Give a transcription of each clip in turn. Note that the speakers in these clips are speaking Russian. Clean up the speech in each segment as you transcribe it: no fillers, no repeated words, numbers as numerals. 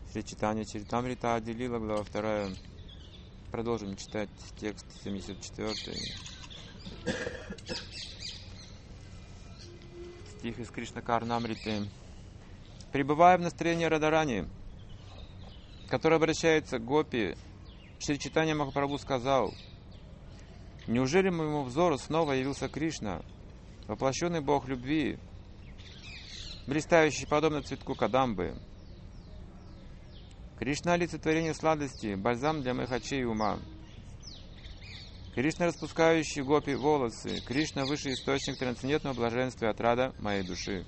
Шри Чайтанья Чаритамрита Ади Лила, глава 2. Продолжим читать текст 74. Стих из Кришна Карнамриты. Пребывая в настроении Радарани, который обращается к Гопи, Шри Чайтанья Махапрабху сказал: «Неужели моему взору снова явился Кришна, воплощенный Бог любви, блистающий подобно цветку кадамбы? Кришна — олицетворение сладости, бальзам для моих очей и ума. Кришна, распускающий гопи волосы, Кришна — высший источник трансцендентного блаженства и отрада моей души».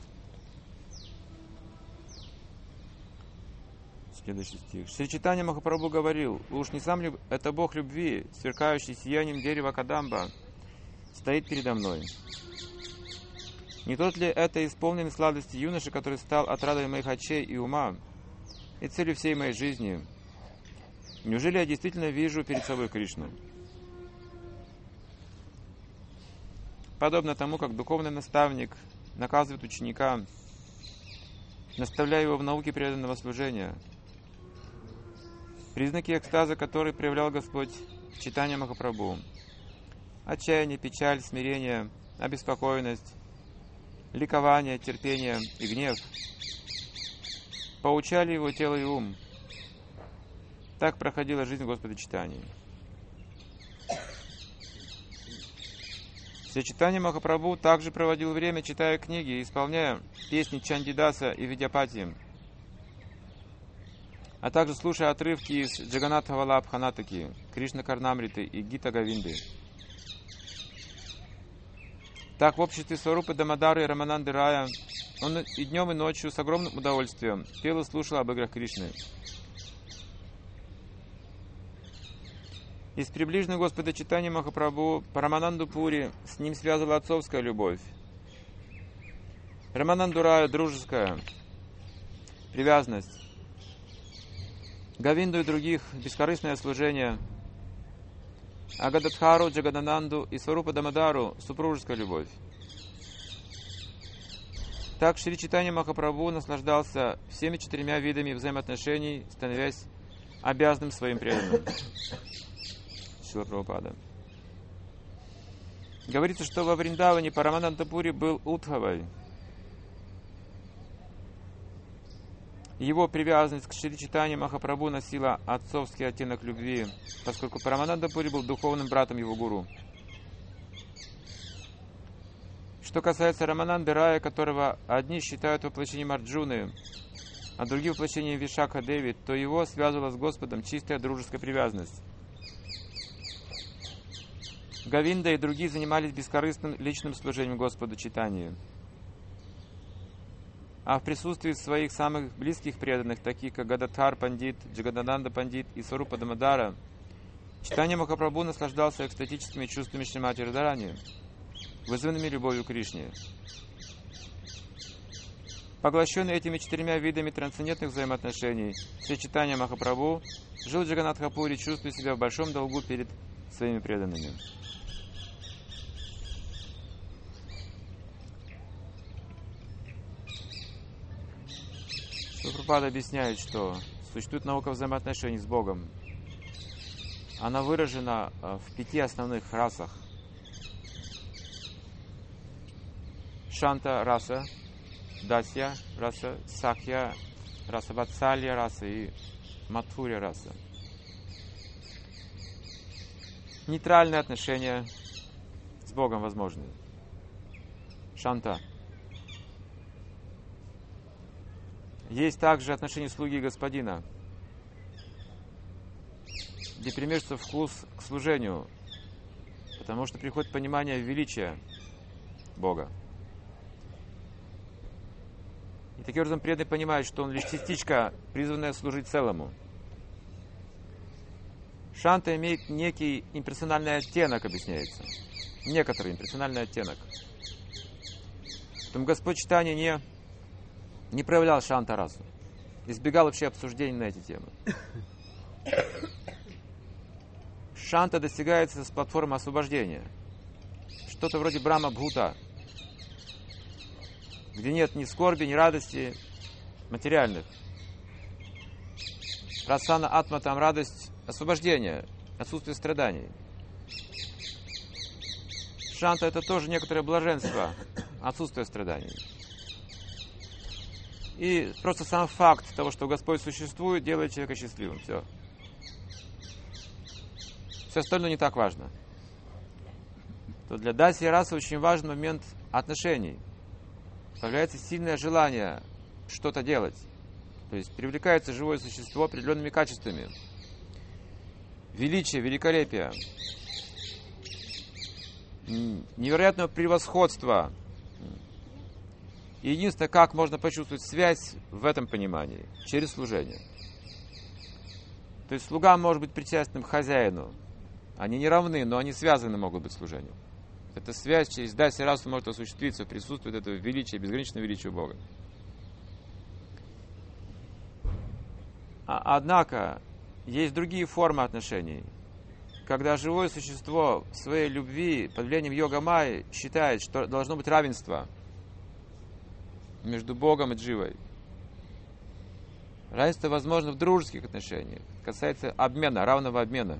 Следующий стих. Шри Чайтанья Махапрабху говорил: «Уж не сам ли это Бог любви, сверкающий сиянием дерева кадамба, стоит передо мной? Не тот ли это исполненный сладости юноша, который стал отрадой моих очей и ума и целью всей моей жизни? Неужели я действительно вижу перед собой Кришну?» Подобно тому, как духовный наставник наказывает ученика, наставляя его в науке преданного служения, признаки экстаза, который проявлял Господь в Чайтанья Махапрабху: отчаяние, печаль, смирение, обеспокоенность, ликование, терпение и гнев, поучали его тело и ум. Так проходила жизнь Господа Чайтаньи. Шри Чайтанья Махапрабху также проводил время, читая книги, исполняя песни Чандидаса и Видьяпати, а также слушая отрывки из Джаганатха Валабханатаки, Кришна Карнамриты и Гита Говинды. Так, в обществе Сварупы Дамодары и Рамананды Рая он и днем, и ночью с огромным удовольствием пел и слушал об играх Кришны. Из приближенных Господа Чайтаньи Махапрабху по Рамананду Пури с ним связывала отцовская любовь, Рамананду Раю — дружеская привязанность, Говинду и других — бескорыстное служение, а Гададхару, Джагадананду и Сварупа Дамодару — супружеская любовь. Так Шри Чайтанья Махапрабху наслаждался всеми 4 видами взаимоотношений, становясь обязанным своим преданным. Шрила Прабхупада. Говорится, что во Вриндаване Параманандапури был Удхавой. Его привязанность к Шри Чайтанье Махапрабху носила отцовский оттенок любви, поскольку Параманандапури был духовным братом его гуру. Что касается Рамананды Рая, которого одни считают воплощением Арджуны, а другие воплощением Вишакха Деви, то его связывала с Господом чистая дружеская привязанность. Говинда и другие занимались бескорыстным личным служением Господу Чайтаньи. А в присутствии своих самых близких преданных, таких как Гададхар Пандит, Джагадананда Пандит и Сварупа Дамодара, Чайтанья Махапрабху наслаждался экстатическими чувствами Шримати Радарани, вызванными любовью к Кришне. Поглощенный этими 4 видами трансцендентных взаимоотношений, Шри Чайтанья Махапрабху жил в Джаганатхапуре, чувствуя себя в большом долгу перед своими преданными. Прабхупада объясняет, что существует наука взаимоотношений с Богом. Она выражена в 5 основных расах. Шанта раса, Дасья раса, Сахья раса, Ватсалья раса и Матхурья раса. Нейтральные отношения с Богом возможны. Шанта. Есть также отношения слуги и господина, где примешивается вкус к служению, потому что приходит понимание величия Бога. И таким образом преданный понимает, что он лишь частичка, призванная служить целому. Шанта имеет некий имперсональный оттенок, объясняется. Некоторый имперсональный оттенок. Поэтому Господь Чайтанья не проявлял шанта-расу. Избегал вообще обсуждений на эти темы. Шанта достигается с платформы освобождения. Что-то вроде Брахма-бхута, где нет ни скорби, ни радости материальных. Расана атма там радость освобождения, отсутствие страданий. Шанта это тоже некоторое блаженство, отсутствие страданий. И просто сам факт того, что Господь существует, делает человека счастливым. Все. Все остальное не так важно. То для даси и расы очень важный момент отношений. Появляется сильное желание что-то делать. То есть привлекается живое существо определенными качествами. Величие, великолепие, невероятного превосходства. И единственное, как можно почувствовать связь в этом понимании, через служение. То есть слуга может быть причастным к хозяину. Они не равны, но они связаны могут быть служением. Эта связь через даси расу может осуществиться в присутствии этого величия, безграничного величия Бога. Однако, есть другие формы отношений. Когда живое существо в своей любви под влиянием йога-майи считает, что должно быть равенство между Богом и Дживой. Равенство возможно в дружеских отношениях. Касается обмена, равного обмена.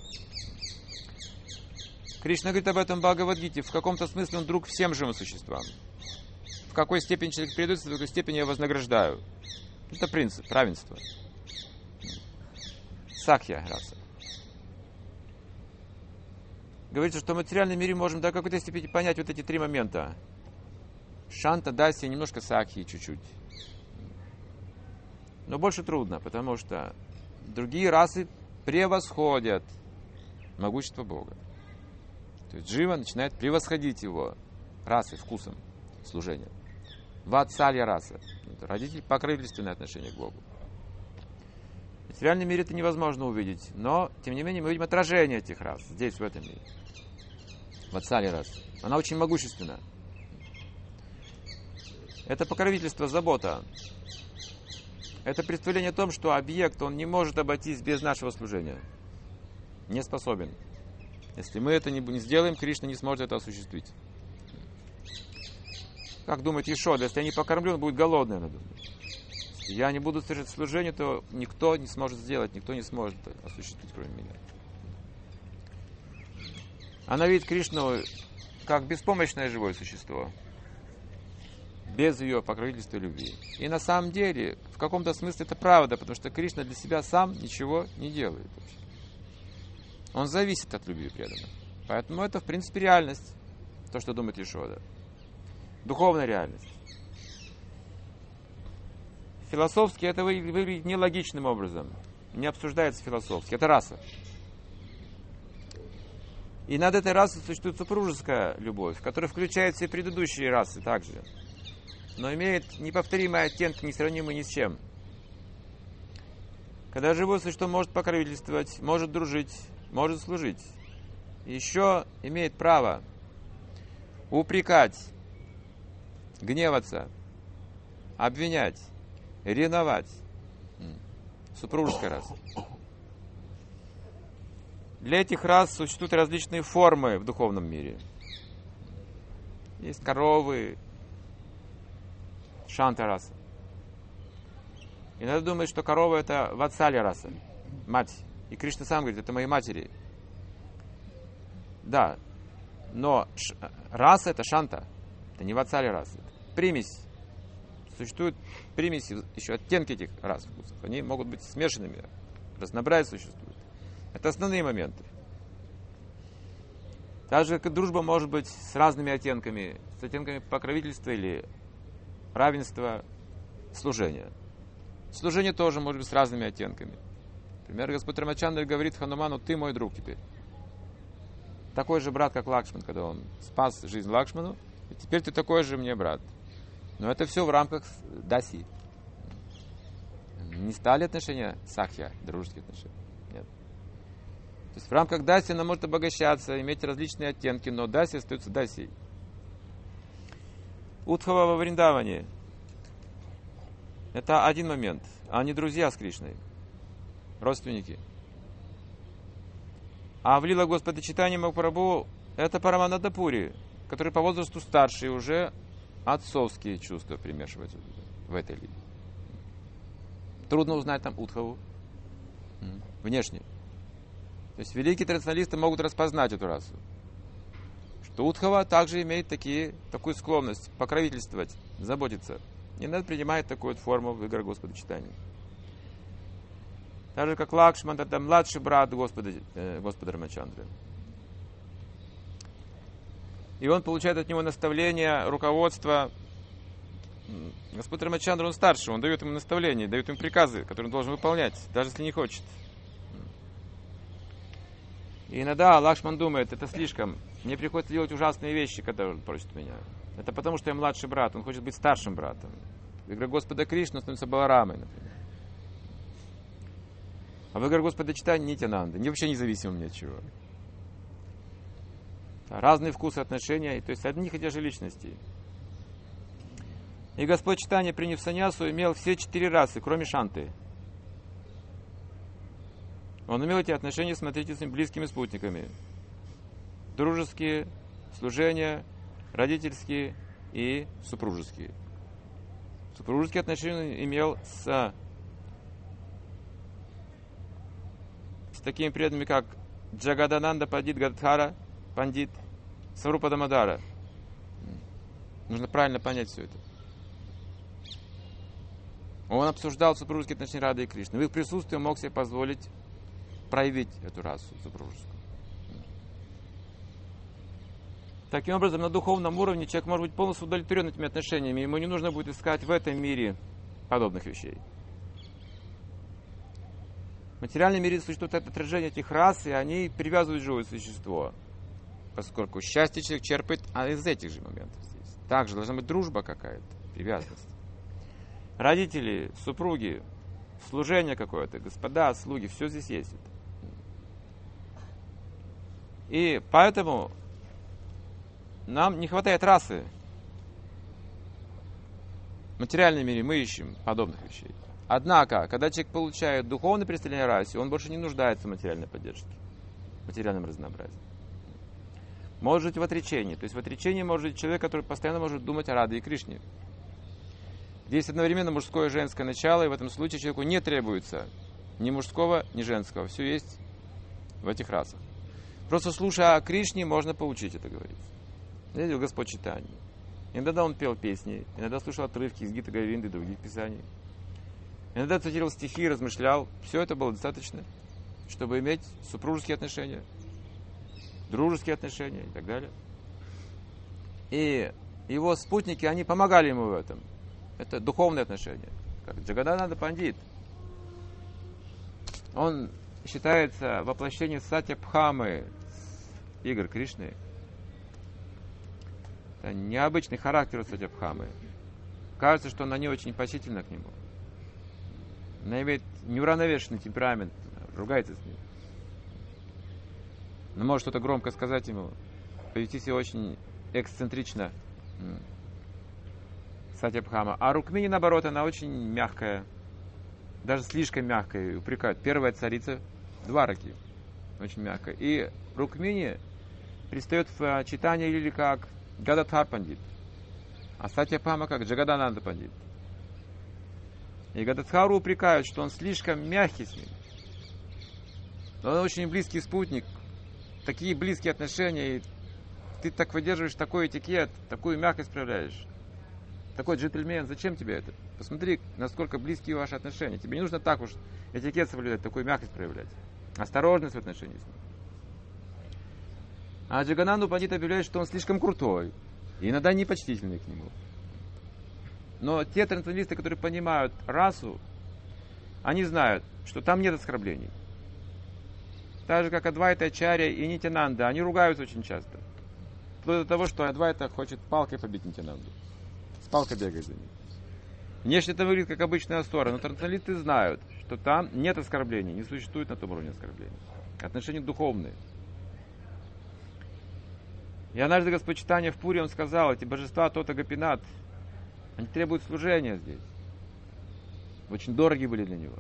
Кришна говорит об этом в Бхагавад-гите. В каком-то смысле он друг всем живым существам. В какой степени человек предается, в какой степени я вознаграждаю. Это принцип, равенство. Сакья раса. Говорится, что в материальном мире можем до какой-то степени понять вот эти три момента. Шанта, даси, немножко сакьи чуть-чуть. Но больше трудно, потому что другие расы превосходят могущество Бога. То есть Джива начинает превосходить его расой, вкусом служения. Ватсалья раса. Это родитель, покровительственное отношение к Богу. В материальном мире это невозможно увидеть, но, тем не менее, мы видим отражение этих рас здесь, в этом мире. Ватсалья раса. Она очень могущественна. Это покровительство, забота. Это представление о том, что объект, он не может обойтись без нашего служения. Не способен. Если мы это не сделаем, Кришна не сможет это осуществить. Как думает Ешода, если я не покормлю, он будет голодный, она думает. Если я не буду совершать служение, то никто не сможет сделать, никто не сможет осуществить, кроме меня. Она видит Кришну как беспомощное живое существо, без ее покровительства и любви. И на самом деле, в каком-то смысле это правда, потому что Кришна для себя сам ничего не делает. Он зависит от любви преданных. Поэтому это, в принципе, реальность, то, что думает Ешода. Духовная реальность. Философски это выглядит нелогичным образом. Не обсуждается философски. Это раса. И над этой расой существует супружеская любовь, которая включает все предыдущие расы также. Но имеет неповторимый оттенок, несравнимый ни с чем. Когда живое существо может покровительствовать, может дружить, может служить, еще имеет право упрекать, гневаться, обвинять, ревновать. Супружеская раса. Для этих рас существуют различные формы в духовном мире. Есть коровы, шанта раса. И надо думать, что корова это ватсалья раса, мать. И Кришна сам говорит, это мои матери. Да, но раса это шанта, это не ватсалья раса. Примесь. Существуют примеси, еще оттенки этих рас вкусов. Они могут быть смешанными, разнообразие существует. Это основные моменты. Также дружба может быть с разными оттенками, с оттенками покровительства или равенства, служения. Служение тоже может быть с разными оттенками. Например, Господь Рамачандра говорит Хануману, ты мой друг теперь. Такой же брат, как Лакшман, когда он спас жизнь Лакшману, и теперь ты такой же мне брат. Но это все в рамках даси. Не стали отношения сакья, дружеские отношения. Нет. То есть в рамках даси она может обогащаться, иметь различные оттенки, но даси остается дасей. Удхава во Вриндаване. Это один момент. Они друзья с Кришной. Родственники. А в Лила Господа Чайтанья Махапрабху это Парамананда Пури, который по возрасту старше и уже отцовские чувства примешиваются в этой линии. Трудно узнать там Удхаву. Внешне. То есть великие традиционалисты могут распознать эту расу. Что Удхава также имеет такую склонность покровительствовать, заботиться. И надо принимать такую вот форму в играх Господа читания. Так же, как Лакшман, это младший брат Господа Рамачандры. И он получает от него наставление, руководство. Господь Рамачандра, он старше, он дает ему наставления, дает ему приказы, которые он должен выполнять, даже если не хочет. И иногда Лакшман думает, это слишком, мне приходится делать ужасные вещи, когда он просит меня. Это потому, что я младший брат, он хочет быть старшим братом. В играх Господа Кришны он становится Баларамой, например. А в играх Господа читания Нитянанда, вообще независимым ни от чего. Разные вкусы, отношения, то есть одних и тех же личностей. И Господь читания, приняв саньясу, имел все 4 расы, кроме Шанты. Он имел эти отношения, смотрите, с близкими спутниками. Дружеские, служения, родительские и супружеские. Супружеские отношения он имел с такими преданными, как Джагадананда Пандит Гададхара Пандит, Сварупа Дамодара. Нужно правильно понять все это. Он обсуждал супружеские отношения Рады и Кришны. В их присутствии он мог себе позволить проявить эту расу супружескую. Таким образом, на духовном уровне человек может быть полностью удовлетворен этими отношениями. Ему не нужно будет искать в этом мире подобных вещей. В материальном мире существует это отражение этих рас, и они привязывают живое существо. Поскольку счастье человек черпает из этих же моментов здесь. Также должна быть дружба какая-то, привязанность. Родители, супруги, служение какое-то, господа, слуги, все здесь есть. И поэтому нам не хватает расы. В материальном мире мы ищем подобных вещей. Однако, когда человек получает духовное представление о расе, он больше не нуждается в материальной поддержке, в материальном разнообразии. Может жить в отречении. То есть в отречении может жить человек, который постоянно может думать о Раде и Кришне. Здесь одновременно мужское и женское начало, и в этом случае человеку не требуется ни мужского, ни женского. Все есть в этих расах. Просто слушая о Кришне, можно получить это, говорится. Видите, Господь читания. Иногда он пел песни, иногда слушал отрывки из Гиты Говинды и других писаний. Иногда цитировал стихи, размышлял. Все это было достаточно, чтобы иметь супружеские отношения, дружеские отношения и так далее. И его спутники, они помогали ему в этом. Это духовные отношения. Как Джагадананда Пандит. Он считается воплощением Сатьябхамы игр Кришны. Это необычный характер у Сатьябхамы. Кажется, что она не очень почтительна к нему. Она имеет неуравновешенный темперамент, ругается с ним. Но может что-то громко сказать ему, повести себя очень эксцентрично. Сатьябхама. А Рукмини, наоборот, она очень мягкая, даже слишком мягкая, и упрекают. Первая царица Двараки, очень мягкая. И Рукмини предстает в читании Лили как Гададхар Пандит, а Сатьябхама как Джагадананда Пандит. И Гададхару упрекают, что он слишком мягкий с ним. Но он очень близкий спутник, такие близкие отношения, и ты так выдерживаешь такой этикет, такую мягкость проявляешь. Такой джентльмен, зачем тебе это? Посмотри, насколько близкие ваши отношения. Тебе не нужно так уж этикет соблюдать, такую мягкость проявлять. Осторожность в отношении с ним. А Джагананду Пандит объявляет, что он слишком крутой. И иногда непочтительный к нему. Но те трансценденталисты, которые понимают расу, они знают, что там нет оскорблений. Так же, как Адвайта, Ачарья и Нитянанда, они ругаются очень часто. Вплоть до того, что Адвайта хочет палкой побить Нитянанду. С палкой бегает за ним. Внешне это выглядит как обычная ссора, но трансценденталисты знают, что там нет оскорблений, не существует на том уровне оскорблений. Отношения духовные. И однажды Господь читания в Пури, он сказал, эти божества Тота Гопинат, они требуют служения здесь. Очень дороги были для него.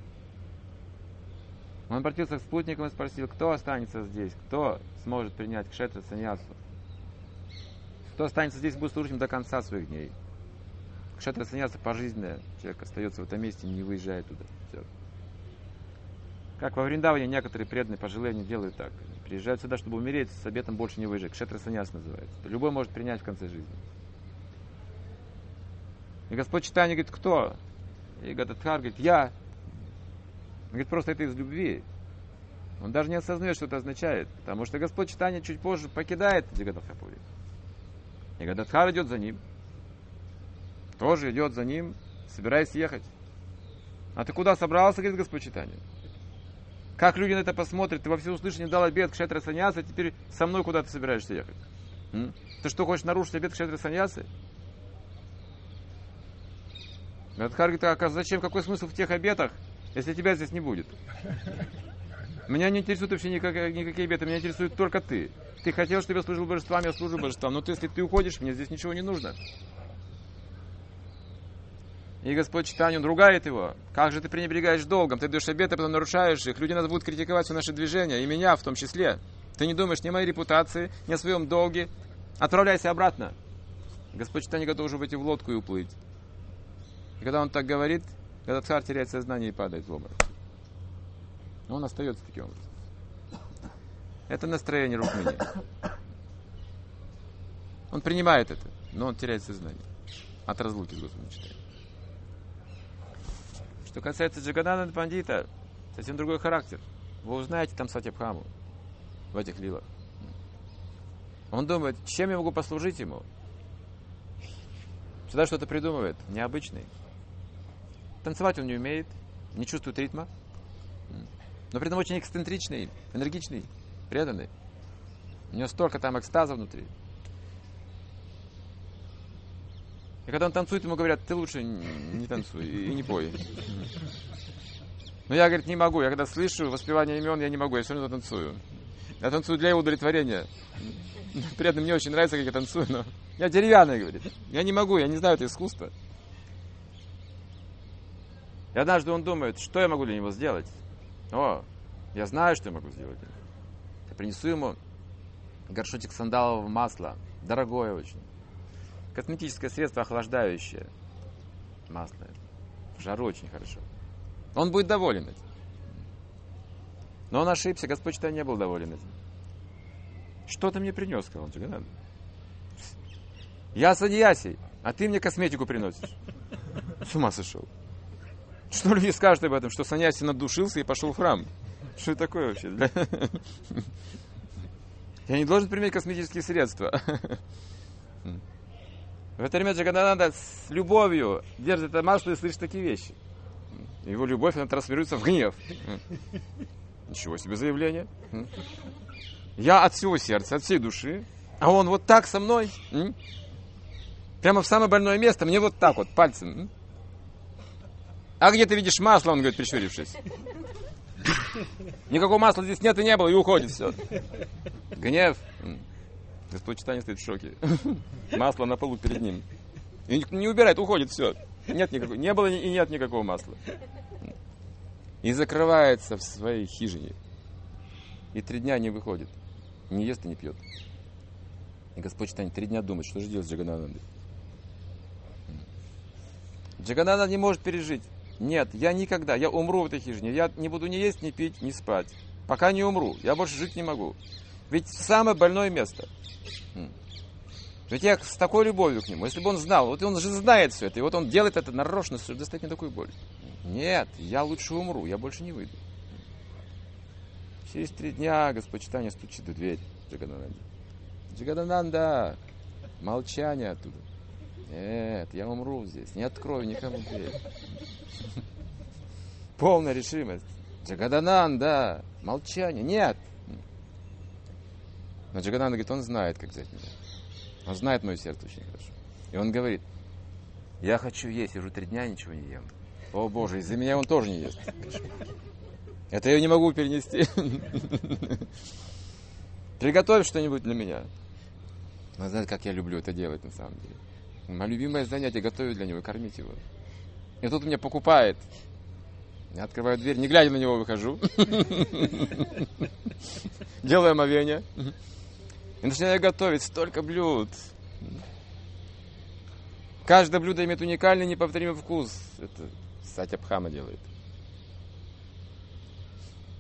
Он обратился к спутникам и спросил, кто останется здесь, кто сможет принять кшетра саньясу, кто останется здесь и будет служить им до конца своих дней. Кшетра саньяса пожизненная, человек остается в этом месте, не выезжает туда. Все. Как во Вриндаване некоторые преданные пожилые они делают так. Приезжают сюда, чтобы умереть, с обетом больше не выжить. Кшетра саньяс называется. Любой может принять в конце жизни. И Господь Чайтанья говорит, кто? И Гададхар говорит, я. Он говорит, просто это из любви. Он даже не осознает, что это означает. Потому что Господь Чайтанья чуть позже покидает Джаганатхапури. И Гададхар идет за ним. Тоже идет за ним, собираясь ехать. А ты куда собрался, говорит Господь Чайтанья? Как люди на это посмотрят? Ты во всеуслышание дал обет Кшетра саньяса, теперь со мной куда ты собираешься ехать? Ты что, хочешь нарушить обет Кшетра саньясы? Гададхар говорит, а зачем, какой смысл в тех обетах, если тебя здесь не будет? Меня не интересуют вообще никакие обеты, меня интересует только ты. Ты хотел, чтобы я служил божествам, я служу божествам. Но если ты уходишь, мне здесь ничего не нужно. И Господь Чайтанья, он ругает его. Как же ты пренебрегаешь долгом? Ты даешь обеты, потом нарушаешь их. Люди нас будут критиковать все наши движения, и меня в том числе. Ты не думаешь ни о моей репутации, ни о своем долге. Отправляйся обратно. Господь Чайтанья готов уже выйти в лодку и уплыть. И когда он так говорит, Гададхар теряет сознание и падает в обморок. Но он остается таким образом. Это настроение Рукмини. Он принимает это, но он теряет сознание от разлуки с Господом Чайтаньей. Что касается Джаганананда Пандита, совсем другой характер. Вы узнаете там Сатябхаму в этих лилах. Он думает, чем я могу послужить ему? Всегда что-то придумывает, необычный. Танцевать он не умеет, не чувствует ритма, но при этом очень эксцентричный, энергичный, преданный. У него столько там экстаза внутри. И когда он танцует, ему говорят, ты лучше не танцуй и не пой. Но я, говорит, не могу. Я когда слышу воспевание имен, я не могу, я все равно танцую. Я танцую для его удовлетворения. Преданным мне очень нравится, как я танцую, но я деревянный, говорит. Я не могу, я не знаю это искусство. И однажды он думает, что я могу для него сделать? О, я знаю, что я могу сделать. Я принесу ему горшочек сандалового масла, дорогое очень. Косметическое средство охлаждающее. Масло. В жару очень хорошо. Он будет доволен этим. Но он ошибся, Господь Чайтанья не был доволен этим. Что ты мне принес, сказал Джагананда. Я саньяси, а ты мне косметику приносишь. С ума сошел. Что люди скажут об этом, что саньяси надушился и пошел в храм? Что это такое вообще? Я не должен применять косметические средства. В это время Джаганананда с любовью держит это масло и слышит такие вещи. Его любовь, она трансформируется в гнев. Ничего себе заявление. Я от всего сердца, от всей души, а он вот так со мной, прямо в самое больное место, мне вот так вот, пальцем. А где ты видишь масло, он говорит, прищурившись. Никакого масла здесь нет и не было, и уходит все. Гнев. Господь Чайтанья стоит в шоке. Масло на полу перед ним. И не убирает, уходит, все. Нет никакого, не было и нет никакого масла. И закрывается в своей хижине. И 3 дня не выходит. Не ест и не пьет. И Господь Чайтанья 3 дня думает, что же делать с Джагананандой. Джагананда не может пережить. Нет, я никогда, я умру в этой хижине. Я не буду ни есть, ни пить, ни спать. Пока не умру. Я больше жить не могу. Ведь самое больное место. Ведь я с такой любовью к нему. Если бы он знал, вот он же знает все это, и вот он делает это нарочно, чтобы достать мне такую боль. Нет, я лучше умру, я больше не выйду. Через 3 дня Господь Чайтанья стучит в дверь Джаганананде. Джаганананда, молчание оттуда. Нет, я умру здесь, не открою никому дверь. Полная решимость. Джаганананда, молчание, нет. Но Джагананда говорит, он знает, как взять меня. Он знает мое сердце очень хорошо. И он говорит, я хочу есть, я уже 3 дня ничего не ем. О Боже, из-за меня он тоже не ест. Это я не могу перенести. Приготовь что-нибудь для меня. Он знает, как я люблю это делать на самом деле. Мое любимое занятие — готовить для него, кормить его. И тут он меня покупает. Я открываю дверь, не глядя на него, выхожу. Делаю омовение. И начинаю готовить столько блюд. Каждое блюдо имеет уникальный, неповторимый вкус. Это Сатябхама делает.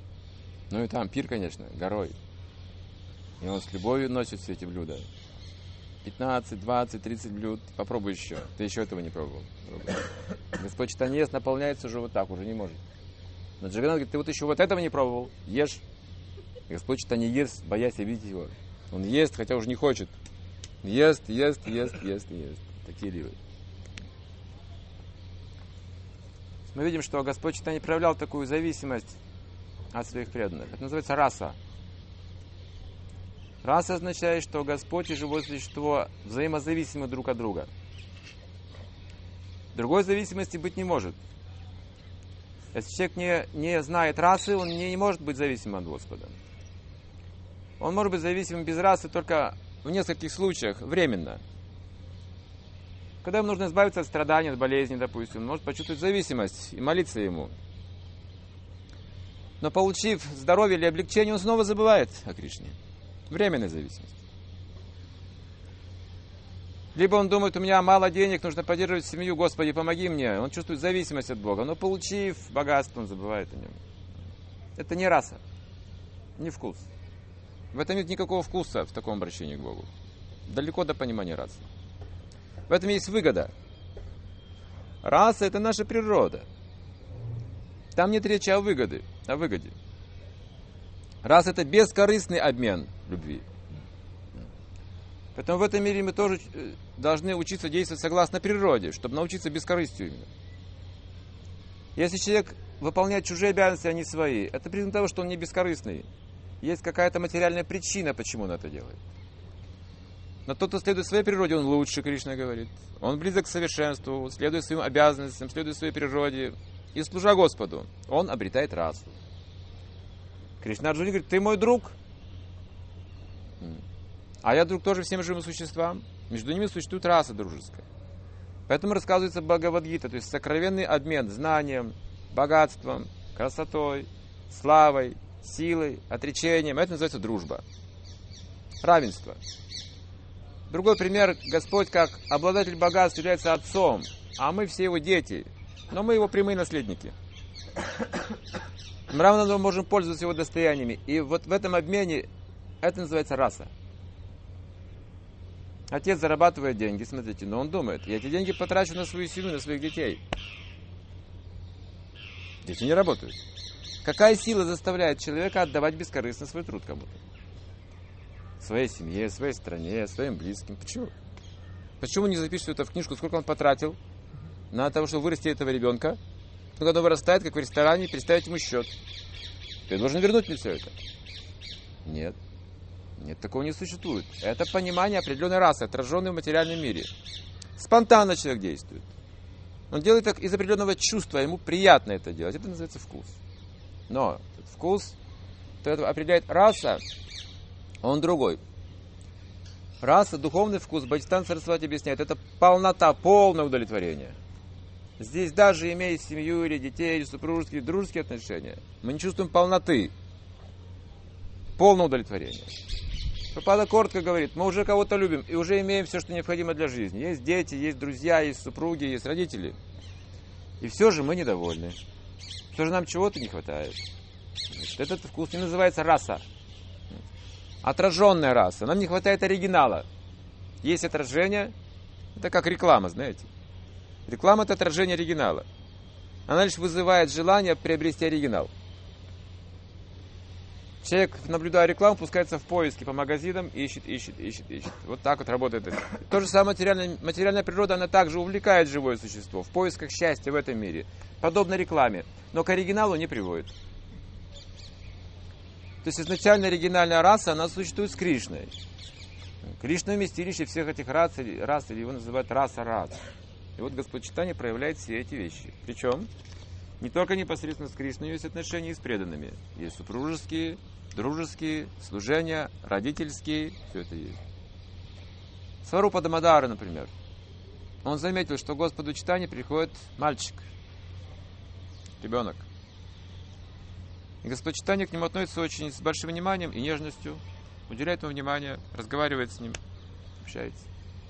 Ну и там пир, конечно, горой. И он с любовью носит все эти блюда. 15, 20, 30 блюд. Попробуй еще. Ты еще этого не пробовал. Господь Чайтанья ест, наполняется уже вот так, уже не может. Но Джаганат говорит, ты вот еще вот этого не пробовал, ешь. И Господь Чайтанья ест, боясь обидеть его. Он ест, хотя уже не хочет. Ест. Такие ливы. Мы видим, что Господь Чайтанья проявлял такую зависимость от своих преданных. Это называется раса. Раса означает, что Господь и живое существо взаимозависимы друг от друга. Другой зависимости быть не может. Если человек не знает расы, он не может быть зависимым от Господа. Он может быть зависимым без расы только в нескольких случаях, временно. Когда ему нужно избавиться от страданий, от болезни, допустим, он может почувствовать зависимость и молиться ему. Но получив здоровье или облегчение, он снова забывает о Кришне. Временная зависимость. Либо он думает, у меня мало денег, нужно поддерживать семью, Господи, помоги мне. Он чувствует зависимость от Бога. Но получив богатство, он забывает о нем. Это не раса, не вкус. В этом нет никакого вкуса в таком обращении к Богу. Далеко до понимания расы. В этом есть выгода. Раса – это наша природа. Там нет речи о выгоде. Раса – это бескорыстный обмен любви. Поэтому в этом мире мы тоже должны учиться действовать согласно природе, чтобы научиться бескорыстию именно. Если человек выполняет чужие обязанности, а не свои, это признак того, что он не бескорыстный. Есть какая-то материальная причина, почему он это делает. Но тот, кто следует своей природе, он лучше, Кришна говорит. Он близок к совершенству, следует своим обязанностям, следует своей природе. И служа Господу, он обретает расу. Кришна Арджуне говорит, ты мой друг. А я друг тоже всем живым существам. Между ними существует раса дружеская. Поэтому рассказывается Бхагавад-гита, то есть сокровенный обмен знанием, богатством, красотой, славой, силой, отречением. Это называется дружба. Равенство. Другой пример. Господь, как обладатель богатств, является отцом, а мы все его дети. Но мы его прямые наследники. Мы равно можем пользоваться его достояниями. И вот в этом обмене это называется раса. Отец зарабатывает деньги, смотрите, но он думает, я эти деньги потрачу на свою семью, на своих детей. Дети не работают. Какая сила заставляет человека отдавать бескорыстно свой труд кому-то? Своей семье, своей стране, своим близким. Почему? Почему не запишет это в книжку, сколько он потратил на того, чтобы вырасти этого ребенка? Но когда он вырастает, как в ресторане, переставить ему счет. Ты должен вернуть мне все это. Нет. Нет, такого не существует. Это понимание определенной расы, отраженной в материальном мире. Спонтанно человек действует. Он делает так из определенного чувства, ему приятно это делать. Это называется вкус. Но этот вкус, это определяет раса, он другой. Раса, духовный вкус, Бхактисиданта Сарасвати объясняет, это полнота, полное удовлетворение. Здесь даже имея семью или детей, или супружеские, дружеские отношения, мы не чувствуем полноты, полное удовлетворение. Прабхупада коротко говорит, мы уже кого-то любим и уже имеем все, что необходимо для жизни. Есть дети, есть друзья, есть супруги, есть родители. И все же мы недовольны. Все же нам чего-то не хватает. Значит, этот вкус не называется раса. Отраженная раса. Нам не хватает оригинала. Есть отражение, это как реклама, знаете. Реклама – это отражение оригинала. Она лишь вызывает желание приобрести оригинал. Человек, наблюдая рекламу, пускается в поиски по магазинам, ищет. Вот так вот работает это. То же самое материальная природа, она также увлекает живое существо в поисках счастья в этом мире. Подобно рекламе. Но к оригиналу не приводит. То есть изначально оригинальная раса, она существует с Кришной. Кришна вместилище всех этих рас, или его называют раса. И вот Господь Чайтанья проявляет все эти вещи. Причем не только непосредственно с Кришной есть отношения и с преданными. Есть супружеские, дружеские, служения, родительские. Все это есть. Сварупа Дамодара, например. Он заметил, что Господу Чайтанье приходит мальчик, ребенок. И Господь Чайтанья к нему относится очень с большим вниманием и нежностью, уделяет ему внимание, разговаривает с ним, общается.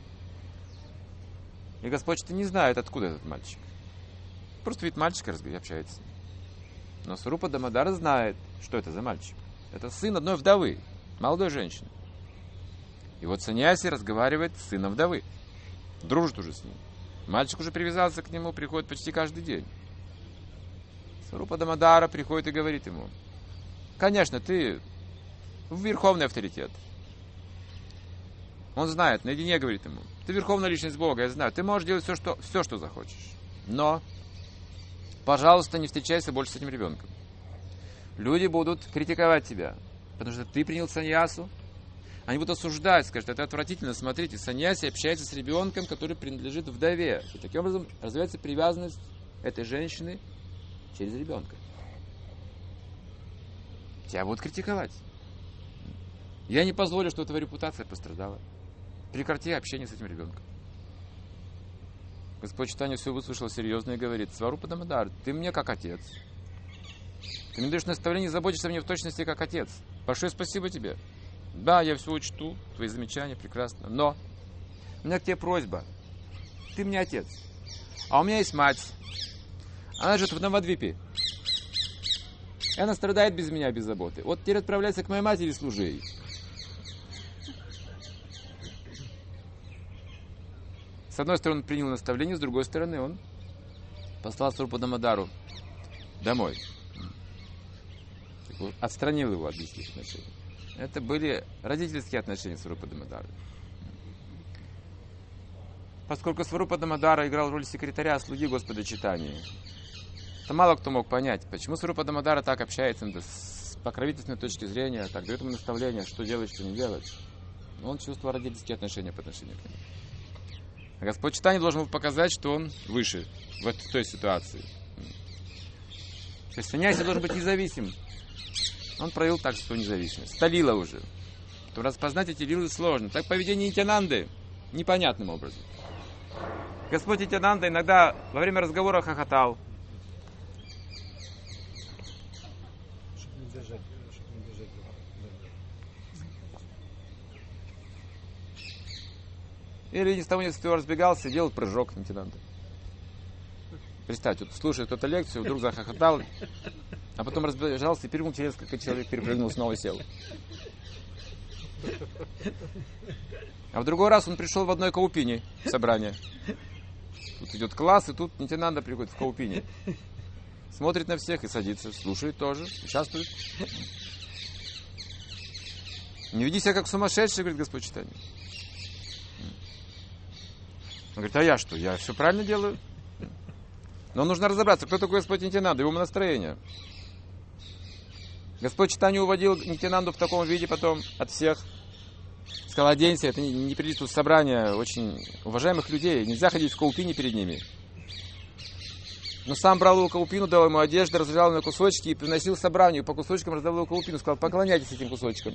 И Господь Чайтанья не знает, откуда этот мальчик. Просто видит мальчика и общается с ним. Но Сварупа Дамодара знает, что это за мальчик. Это сын одной вдовы, молодой женщины. И вот саньяси разговаривает с сыном вдовы. Дружит уже с ним. Мальчик уже привязался к нему, приходит почти каждый день. Сварупа Дамодара приходит и говорит ему: конечно, ты верховный авторитет. Он знает, наедине говорит ему: ты верховная личность Бога, я знаю, ты можешь делать все, что захочешь. Но, пожалуйста, не встречайся больше с этим ребенком. Люди будут критиковать тебя, потому что ты принял саньясу. Они будут осуждать, скажут: это отвратительно, смотрите, саньяси общается с ребенком, который принадлежит вдове. И таким образом развивается привязанность этой женщины через ребенка. Тебя будут критиковать. Я не позволю, чтобы твоя репутация пострадала. Прекрати общение с этим ребенком. Господь Чайтанья все выслушал серьезно и говорит: Сварупа Дамодар, ты мне как отец. Ты мне даешь наставление, заботишься о мне в точности как отец. Большое спасибо тебе. Да, я все учту, твои замечания, прекрасно. Но у меня к тебе просьба. Ты мне отец. А у меня есть мать. Она живет в Навадвипе. И она страдает без меня, без заботы. Вот теперь отправляйся к моей матери и служи ей. С одной стороны, он принял наставление, с другой стороны, он послал Сварупу Дамодару домой. Отстранил его от близких отношений. Это были родительские отношения Сварупы Дамодара. Поскольку Сварупа Дамодара играл роль секретаря, слуги Господа Чайтаньи, то мало кто мог понять, почему Сварупа Дамодара так общается с покровительственной точки зрения, так дает ему наставления, что делать, что не делать. Но он чувствовал родительские отношения по отношению к нему. А Господь Чайтанья должен был показать, что он выше в той ситуации. То есть саньяси должен быть независим. Он проявил так свою независимость. Сталила уже. То распознать эти лилы сложно. Так поведение Нитьянанды непонятным образом. Господь Нитьянанда иногда во время разговора хохотал. Или ни с того ни с того разбегался и делал прыжок Нитьянанда. Представьте, вот слушает кто-то лекцию, вдруг захохотал, а потом разбежался и перепрыгнул через несколько человек, перепрыгнул, снова сел. А в другой раз он пришел в одной Каупине в собрание. Тут идет класс, и тут Нитьянанда приходит в Каупине. Смотрит на всех и садится, слушает тоже, участвует. Не веди себя как сумасшедший, говорит Господь Чайтанья. Он говорит: а я что? Я все правильно делаю? Но нужно разобраться, кто такой Господь Нитьянанда, его настроение. Господь Чайтанья уводил Нитьянанду в таком виде потом от всех. Сказал: оденься, это не приличное собрание очень уважаемых людей, нельзя ходить в Каупине перед ними. Но сам брал его Каупину, дал ему одежду, разрезал на кусочки и приносил собранию, по кусочкам раздавал его Каупину, сказал: поклоняйтесь этим кусочкам.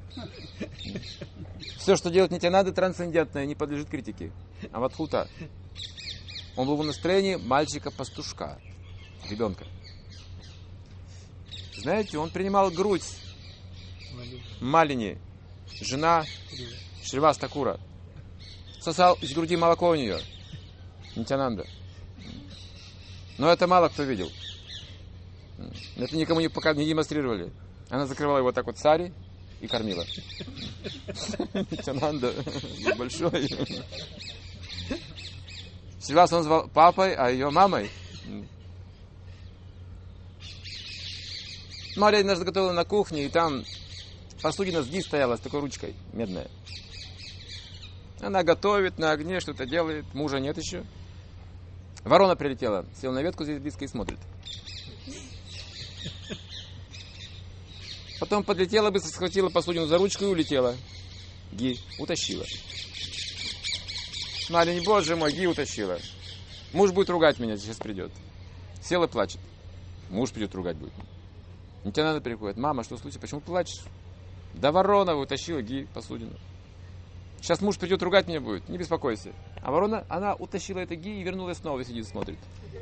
Все, что делает Нитьянанда, трансцендентное, не подлежит критике. А вот Хута, он был в настроении мальчика-пастушка, ребенка. Знаете, он принимал грудь Малини, жена Шривас Такура. Сосал из груди молоко у нее, Нитьянанда. Но это мало кто видел. Это никому не демонстрировали. Она закрывала его так вот сари и кормила. Нитьянанда был большой. Шривас он звал папой, а ее мамой. Мария нас готовила на кухне, и там посудина с ги стояла с такой ручкой медная. Она готовит на огне, что-то делает, мужа нет еще. Ворона прилетела, села на ветку здесь близко и смотрит. Потом подлетела, быстро схватила посудину за ручку и улетела. Ги утащила. Мария, боже мой, ги утащила. Муж будет ругать меня, сейчас придет. Сел и плачет. Муж придет ругать будет. Нитьянанда приходит: мама, что случилось, почему плачешь? Да ворона утащила ги посудину. Сейчас муж придет ругать меня будет, не беспокойся. А ворона, она утащила это ги и вернулась снова, сидит, смотрит.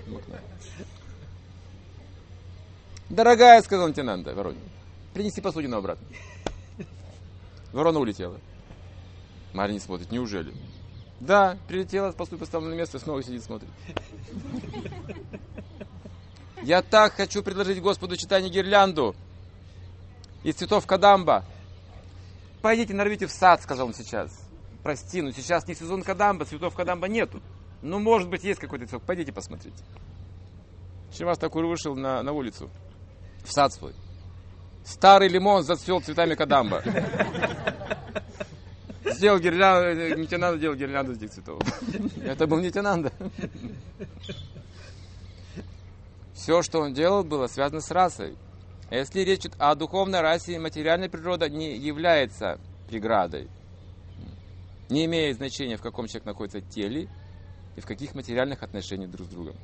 Дорогая, сказал Нитьянанда вороне, принеси посудину обратно. Ворона улетела. Мария не смотрит, неужели? Да, прилетела, посуду поставила на место, снова сидит, смотрит. Я так хочу предложить Господу читание гирлянду из цветов кадамба. Пойдите, нарвите в сад, сказал он сейчас. Прости, но сейчас не сезон кадамба, цветов кадамба нету. Ну, может быть, есть какой-то цветок. Пойдите посмотрите. Шривас Такур вышел на улицу, в сад свой. Старый лимон зацвел цветами кадамба. Сделал гирлянду, Нитянанда делал гирлянду из этих цветов. Это был Нитянанда. Все, что он делал, было связано с расой. А если речь идет о духовной расе, материальная природа не является преградой. Не имеет значения, в каком человек находится в теле и в каких материальных отношениях друг с другом.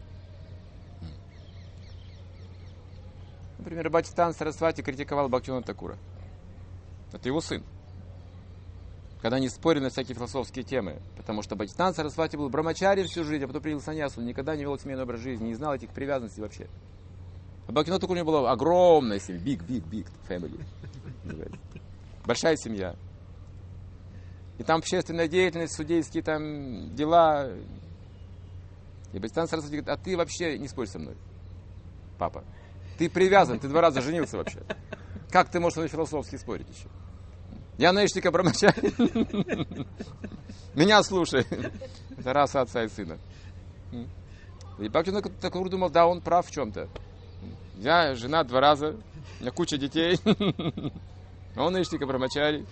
Например, Бхактисиданта Сарасвати критиковал Бхактивинода Такура. Это его сын. Когда они спорили на всякие философские темы. Потому что Бхактисиданта Сарасвати был брамачари всю жизнь, а потом принял саньясу. Он никогда не вел семейный образ жизни, не знал этих привязанностей вообще. А Бхактивинода Такура у него была огромная семья. Big family. Большая семья. И там общественная деятельность, судейские там дела. И Бхактисиданта Сарасвати говорит, а ты вообще не спорь со мной, папа. Ты привязан, ты 2 раза женился вообще. Как ты можешь со мной философски спорить еще? Я наишника брамачари. Меня слушай. Это раса отца и сына. И Бхактивинода Такур думал, да, он прав в чем-то. Я женат 2 раза, у меня куча детей. Он наишника брамачари.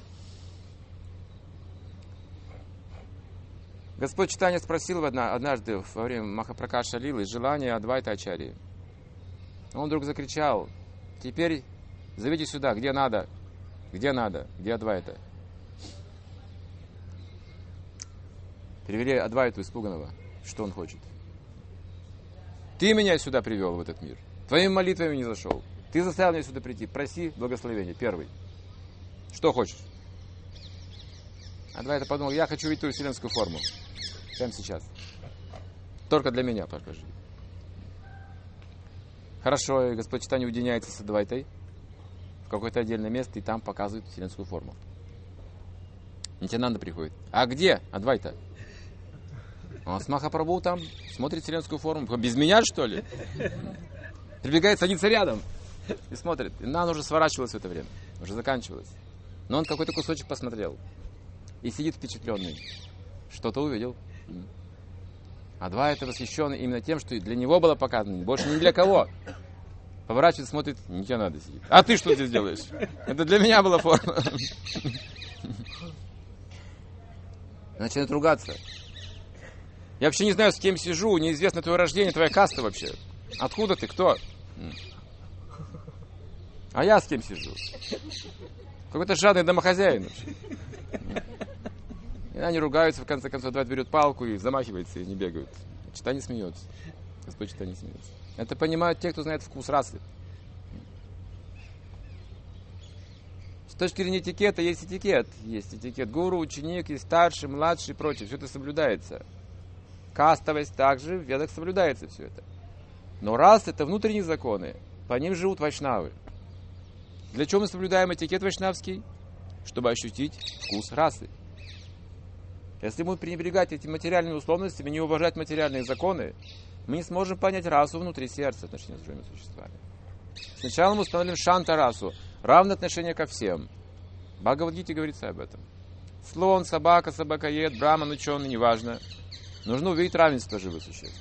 Господь Чайтанья спросил однажды во время Махапракаша Лилы желание Адвайта Ачарьи. Он вдруг закричал, теперь зовите сюда, где надо, где Адвайта. Привели Адвайту испуганного, что он хочет. Ты меня сюда привел в этот мир, твоими молитвами не зашел, ты заставил меня сюда прийти, проси благословения, первый. Что хочешь? Адвайта подумал, я хочу видеть ту вселенскую форму, прямо сейчас. Только для меня покажи. Хорошо, и Господь Чайтанья уединяется с Адвайтой в какое-то отдельное место, и там показывает вселенскую форму. Нитянанда приходит. А где Адвайта? Он с Махапрабху там смотрит вселенскую форму. Без меня, что ли? Прибегает, садится рядом и смотрит. И Нана уже сворачивалась в это время. Уже заканчивалась. Но он какой-то кусочек посмотрел. И сидит впечатленный. Что-то увидел. Адвайта восхищен именно тем, что для него было показано, больше ни для кого. Поворачивается, смотрит, Нитянанда сидит. А ты что здесь делаешь? Это для меня была форма. Начинает ругаться. Я вообще не знаю, с кем сижу, неизвестно твое рождение, твоя каста вообще. Откуда ты, кто? А я с кем сижу? Какой-то жадный домохозяин вообще. И они ругаются, в конце концов, Адвайта берет палку и замахивается, и не бегают. Чайтанья смеется. Господь Чайтанья смеется. Это понимают те, кто знает вкус расы. С точки зрения этикета есть этикет. Есть этикет гуру, ученик, есть старший, младший и прочее. Все это соблюдается. Кастовость также в ведах соблюдается все это. Но раса — это внутренние законы. По ним живут вайшнавы. Для чего мы соблюдаем этикет вайшнавский? Чтобы ощутить вкус расы. Если мы пренебрегать этими материальными условностями, не уважать материальные законы, мы не сможем понять расу внутри сердца отношения с живыми существами. Сначала мы установим шанта-расу, равное отношение ко всем. В Бхагавад-гите говорится об этом. Слон, собака, собакоед, браман, ученый, неважно. Нужно увидеть равенство живых существ.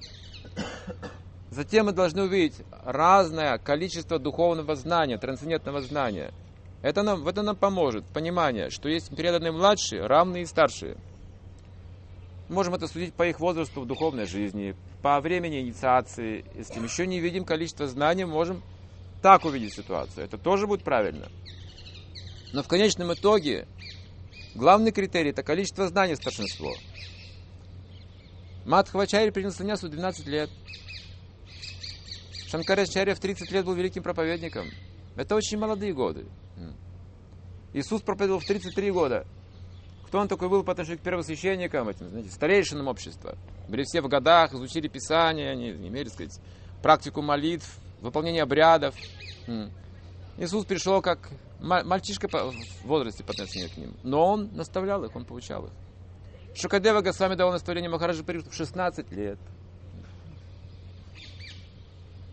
Затем мы должны увидеть разное количество духовного знания, трансцендентного знания. Это нам поможет понимание, что есть преданные младшие, равные и старшие. Можем это судить по их возрасту в духовной жизни, по времени инициации. Если мы еще не видим количество знаний, можем так увидеть ситуацию. Это тоже будет правильно. Но в конечном итоге главный критерий — это количество знаний старшинство. Мадхвачарья принял саньясу в 12 лет. Шанкарачарья в 30 лет был великим проповедником. Это очень молодые годы. Иисус проповедовал в 33 года. Кто он такой был по отношению к первосвященникам, этим, знаете, старейшинам общества? Были все в годах, изучили Писание, они имели, так сказать, практику молитв, выполнение обрядов. Иисус пришел как мальчишка в возрасте по отношению к ним. Но он наставлял их, он поучал их. Шукадева Госвами давал наставление Махараджи Парикшиту в 16 лет.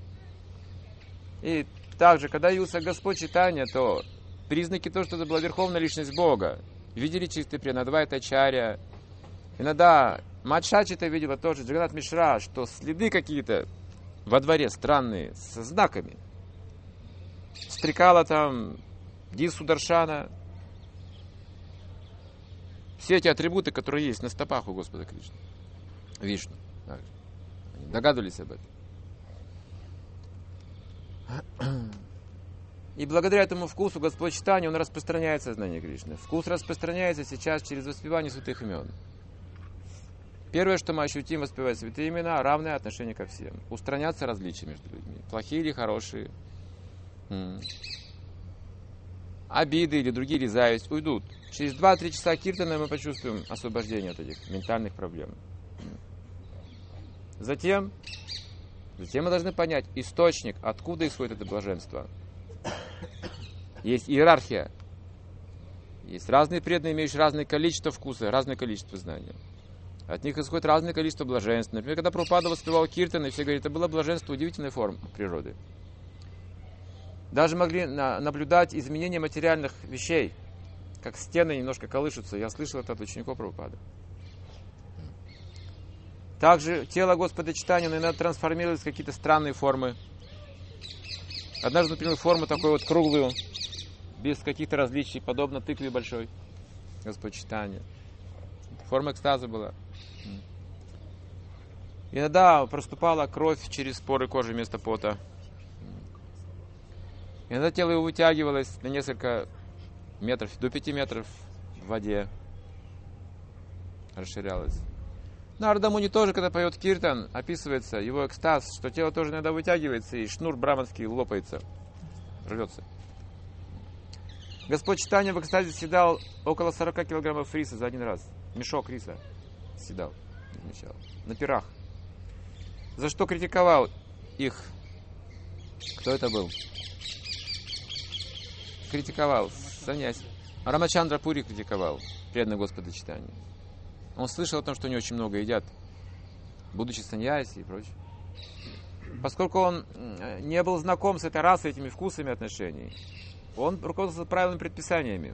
И также, когда явился Господь Чайтанья, то признаки того, что это была верховная личность Бога. Видели чистые преданные, Адвайта Ачарья. Иногда Мадшачита видела тоже, Джаганат Мишра, что следы какие-то во дворе странные, со знаками. Стрекала там, Дису Даршана. Все эти атрибуты, которые есть на стопах у Господа Кришны. Вишну. Также. Они догадывались об этом. И благодаря этому вкусу Господь Чайтанья, он распространяет сознание Кришны. Вкус распространяется сейчас через воспевание святых имен. Первое, что мы ощутим, воспевая святые имена, равное отношение ко всем. Устранятся различия между людьми. Плохие или хорошие. Обиды или другие, или зависть уйдут. Через 2-3 часа киртана мы почувствуем освобождение от этих ментальных проблем. Затем мы должны понять источник, откуда исходит это блаженство. Есть иерархия. Есть разные преданные, имеющие разное количество вкуса, разное количество знаний. От них исходит разное количество блаженств. Например, когда Прабхупада воспевал киртаны, все говорят, это было блаженство удивительной формы природы. Даже могли наблюдать изменения материальных вещей, как стены немножко колышутся. Я слышал это от учеников Прабхупады. Также тело Господа Чайтаньи иногда трансформируется в какие-то странные формы. Однажды, например, форму такую вот круглую, без каких-то различий, подобно тыкве большой. Господь Чайтанья. Форма экстаза была. Иногда проступала кровь через поры кожи вместо пота. Иногда тело его вытягивалось на несколько метров, до 5 метров в воде. Расширялось. На Ардамуни тоже, когда поет киртан, описывается его экстаз, что тело тоже иногда вытягивается, и шнур браманский лопается, рвется. Господь Чайтанья в экстазе съедал около 40 килограммов риса за один раз. Мешок риса съедал на пирах. За что критиковал их? Кто это был? Критиковал саньяси. Рамачандра Пури критиковал, преданный Господа Чайтаньи. Он слышал о том, что они очень много едят, будучи саньяси и прочее. Поскольку он не был знаком с этой расой, этими вкусами отношений, он руководствовался правилами, предписаниями.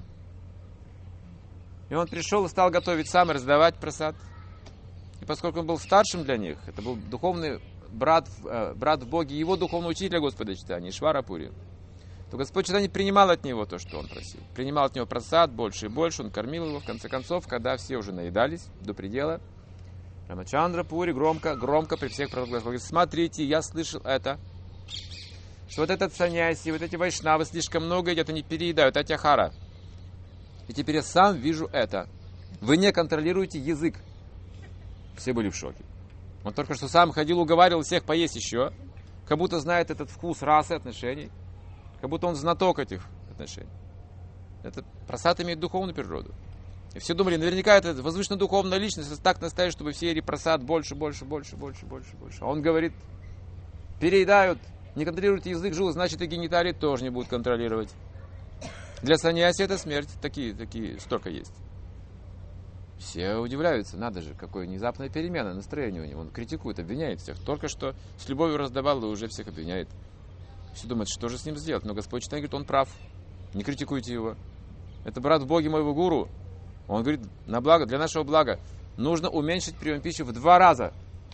И он пришел и стал готовить сам и раздавать прасад. И поскольку он был старшим для них, это был духовный брат в Боге, его духовный учитель Господа Чайтаньи, Ишвара Пури, то Господь Чайтанья принимал от него то, что он просил. Принимал от него прасад больше и больше, он кормил его. В конце концов, когда все уже наедались до предела, Рамачандра Пури громко при всех говорит: смотрите, я слышал это, что вот этот саньяси, вот эти вайшнавы слишком много едят, они переедают, атяхара. И теперь я сам вижу это. Вы не контролируете язык. Все были в шоке. Он только что сам ходил, уговаривал всех поесть еще, как будто знает этот вкус расы, отношений. Как будто он знаток этих отношений. Это прасад имеет духовную природу. И все думали, наверняка это возвышенно-духовная личность, так настоит, чтобы все ели прасад больше. А он говорит, переедают, не контролируют язык, жил, значит и гениталии тоже не будут контролировать. Для саньяси это смерть, такие столько есть. Все удивляются, надо же, какая внезапная перемена настроения у него. Он критикует, обвиняет всех. Только что с любовью раздавал и уже всех обвиняет. Все думают, что же с ним сделать. Но Господь Чайтанья говорит, он прав. Не критикуйте его. Это брат в Боге моего гуру. Он говорит, на благо, для нашего блага нужно уменьшить прием пищи в 2 раза.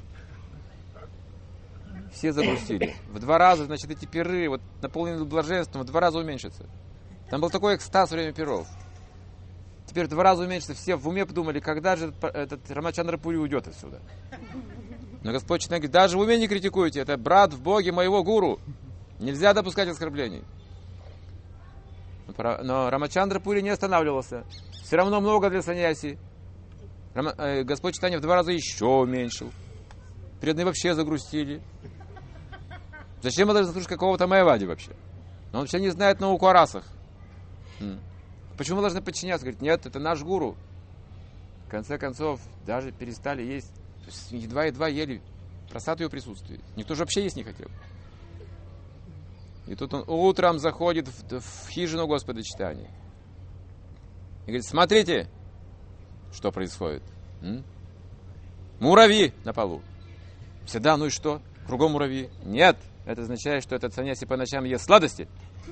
Все загрустили. В 2 раза, значит, эти пиры, вот наполненные блаженством, в 2 раза уменьшатся. Там был такой экстаз во время пиров. Теперь в 2 раза уменьшится. Все в уме подумали, когда же этот Рамачандра Пури уйдет отсюда. Но Господь Чайтанья говорит, даже в уме не критикуйте. Это брат в Боге моего гуру. Нельзя допускать оскорблений. Но Рамачандра Пури не останавливался. Все равно много для саньяси. Господь Чайтанья в 2 раза еще уменьшил. Преданные вообще загрустили. Зачем мы должны слушать какого-то Майявади вообще? Он вообще не знает науку о расах. Почему мы должны подчиняться? Говорит, нет, это наш гуру. В конце концов, даже перестали есть. Едва ели. Прасад его присутствие. Никто же вообще есть не хотел. И тут он утром заходит в хижину Господа Чайтаньи. И говорит, смотрите, что происходит. Муравьи на полу. Все, да, ну и что? Кругом муравьи. Нет, Это означает, что этот саньяси по ночам ест сладости?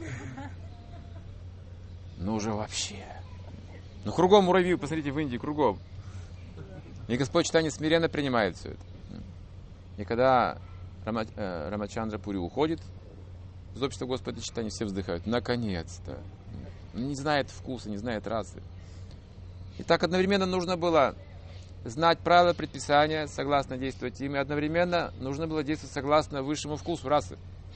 Ну уже вообще. Ну кругом муравьи, посмотрите, в Индии кругом. И Господь Чайтанья смиренно принимает все это. И когда Рамачандра Пури уходит из общества Господа Чайтаньи, все вздыхают. Наконец-то. Не знает вкуса, не знает расы. И так одновременно нужно было знать правила, предписания, согласно действовать им, и одновременно нужно было действовать согласно высшему вкусу расы.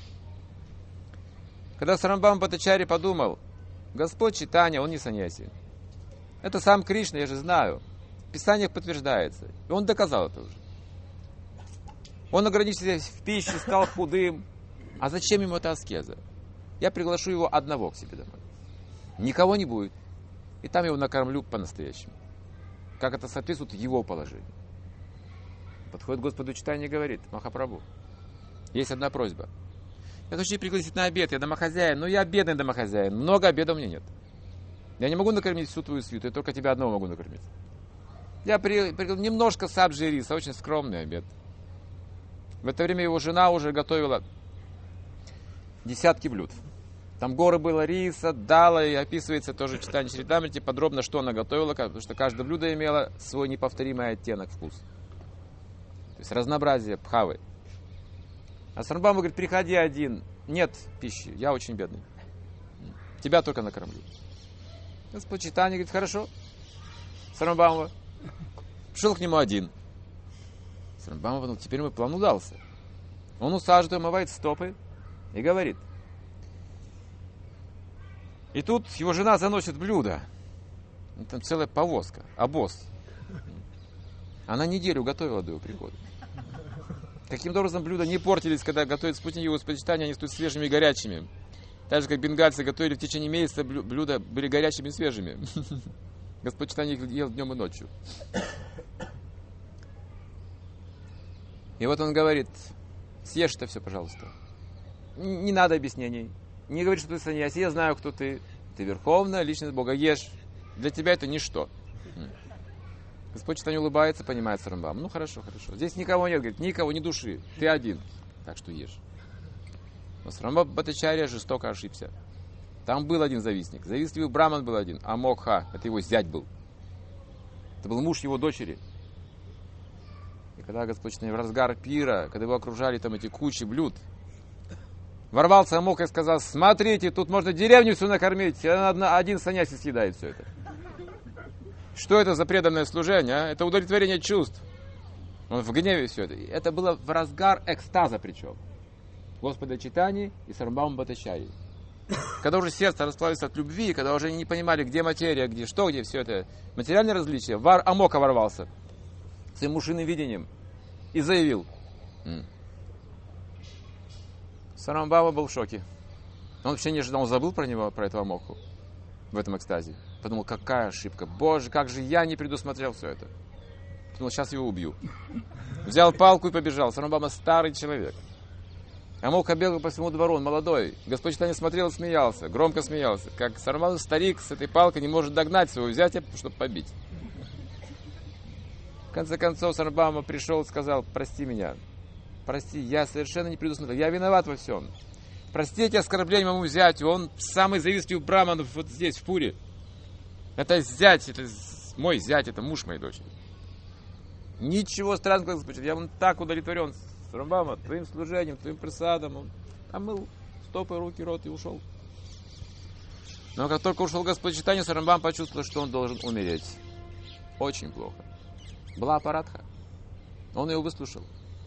Когда Сарамбхама Бхаттачарья подумал, Господь Чайтанья, он не саньяси. Это сам Кришна, я же знаю. В Писаниях подтверждается. И он доказал это уже. Он ограничился в пище, стал худым. А зачем ему эта аскеза? Я приглашу его одного к себе домой. Никого не будет. И там его накормлю по-настоящему. Как это соответствует его положению. Подходит к Господу Чайтанья и говорит, Махапрабху, есть одна просьба. Я хочу пригласить на обед, я домохозяин, но я бедный домохозяин, много обеда у меня нет. Я не могу накормить всю твою свиту, я только тебя одного могу накормить. Я пригласил немножко сабджи риса, очень скромный обед. В это время его жена уже готовила десятки блюд. Там горы было риса, дала, и описывается тоже в Чайтанья Чаритамрите подробно, что она готовила, потому что каждое блюдо имело свой неповторимый оттенок, вкус. То есть разнообразие пхавы. А Сарамбхама говорит, приходи один, нет пищи, я очень бедный. Тебя только накормлю. Господь Чайтанья говорит, хорошо. Сарамбхама пришел к нему один. Сарамбхама подумал, теперь мой план удался. Он усаживает, омывает стопы и говорит. И тут его жена заносит блюдо. Там целая повозка, обоз. Она неделю готовила до его прихода. Каким-то образом блюда не портились, когда готовят спутники его Чайтаньи, они стоят свежими и горячими. Так же, как бенгальцы готовили в течение месяца, блюда были горячими и свежими. Господь Чайтанья ел днем и ночью. И вот он говорит, съешь это все, пожалуйста. Не надо объяснений. Не говори, что ты саньяси, я знаю, кто ты. Ты верховная личность Бога, ешь. Для тебя это ничто. Господь Чайтанья улыбается, понимает Сарамбхама. Ну хорошо, хорошо. Здесь никого нет, говорит, никого, ни души. Ты один. Так что ешь. Но Сарамбхама Бхаттачарья жестоко ошибся. Там был один завистник. Завистливый браман был один. А Мокха, это его зять был. Это был муж его дочери. И когда Господь Чайтанья в разгар пира, когда его окружали там эти кучи блюд, ворвался Амокха и сказал, смотрите, тут можно деревню всю накормить, один саньяси съедает все это. Что это за преданное служение, а? Это удовлетворение чувств. Он в гневе все это. Это было в разгар экстаза причем. Господа Чайтаньи и Сарамбхамы Бхаттачарьи. Когда уже сердце расплавилось от любви, когда уже не понимали, где материя, где что, где все это. Материальное различие. Амокха ворвался своим мушиным видением и заявил. Сарамбхама был в шоке. Он вообще не ожидал, он забыл про него, про этого Амокху в этом экстазе. Подумал, какая ошибка. Боже, как же я не предусмотрел все это. Подумал, сейчас его убью. Взял палку и побежал. Сарамбхама старый человек. Амокха бегал по всему двору, он молодой. Господь Чайтанья смотрел и смеялся, громко смеялся. Как Сарамбхама старик с этой палкой не может догнать своего взятия, чтобы побить. В конце концов Сарамбхама пришел и сказал, прости меня. Прости, я совершенно не предусмотрел. Я виноват во всем. Простите оскорбление моему зятю. Он самый завистливый браман вот здесь, в Пури. Это зять, это мой зять, это муж моей дочери. Ничего странного, Господи. Я вон так удовлетворен. Сарамбхама, твоим служением, твоим присадом. Он омыл стопы, руки, рот и ушел. Но как только ушел Господь Чайтанья, Сарамбхама почувствовал, что он должен умереть. Очень плохо. Была аппаратха. Он ее выслушал.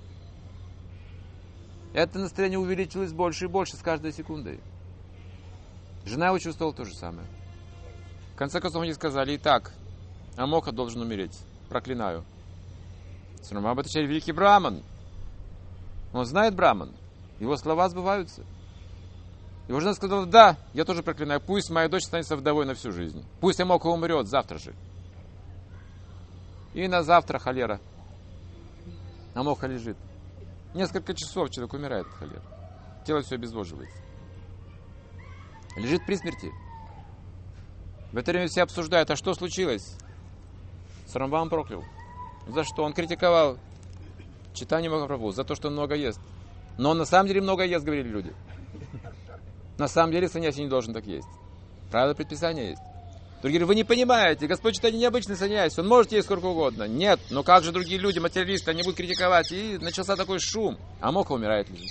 Это настроение увеличилось больше и больше с каждой секундой. Жена его чувствовала то же самое. В конце концов они сказали, итак, Амокха должен умереть. Проклинаю. Сарамбхама Бхаттачарья великий браман. Он знает браман. Его слова сбываются. Его жена сказала, да, я тоже проклинаю. Пусть моя дочь останется вдовой на всю жизнь. Пусть Амокха умрет завтра же. И на завтра холера. Амокха лежит. Несколько часов человек умирает от холеры. Тело все обезвоживается. Лежит при смерти. В это время все обсуждают, а что случилось? Сарамбхама проклял. За что? Он критиковал Чайтанью Махапрабху за то, что он много ест. Но он на самом деле много ест, говорили люди. На самом деле саньяси не должен так есть. Правила предписания есть. Другие говорят, вы не понимаете, Господь Чайтанья необычный саньяси, он может есть сколько угодно. Нет, но как же другие люди, материалисты, они будут критиковать. И начался такой шум. А Мокха умирает, лежит.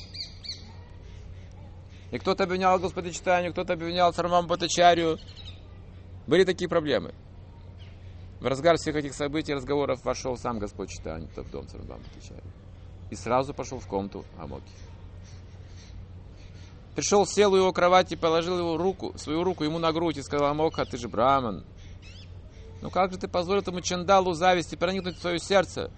И кто-то обвинял Господа Чайтанью, кто-то обвинял Сарваму Бхаттачарью. Были такие проблемы. В разгар всех этих событий, разговоров вошел сам Господь Чайтанья в дом Сарваму Бхаттачарью. И сразу пошел в комнату Амоки. Пришел, сел у его кровати, положил его свою руку ему на грудь и сказал: Амокха, ты же браман. Ну как же ты позволил этому чандалу зависти проникнуть в свое сердце?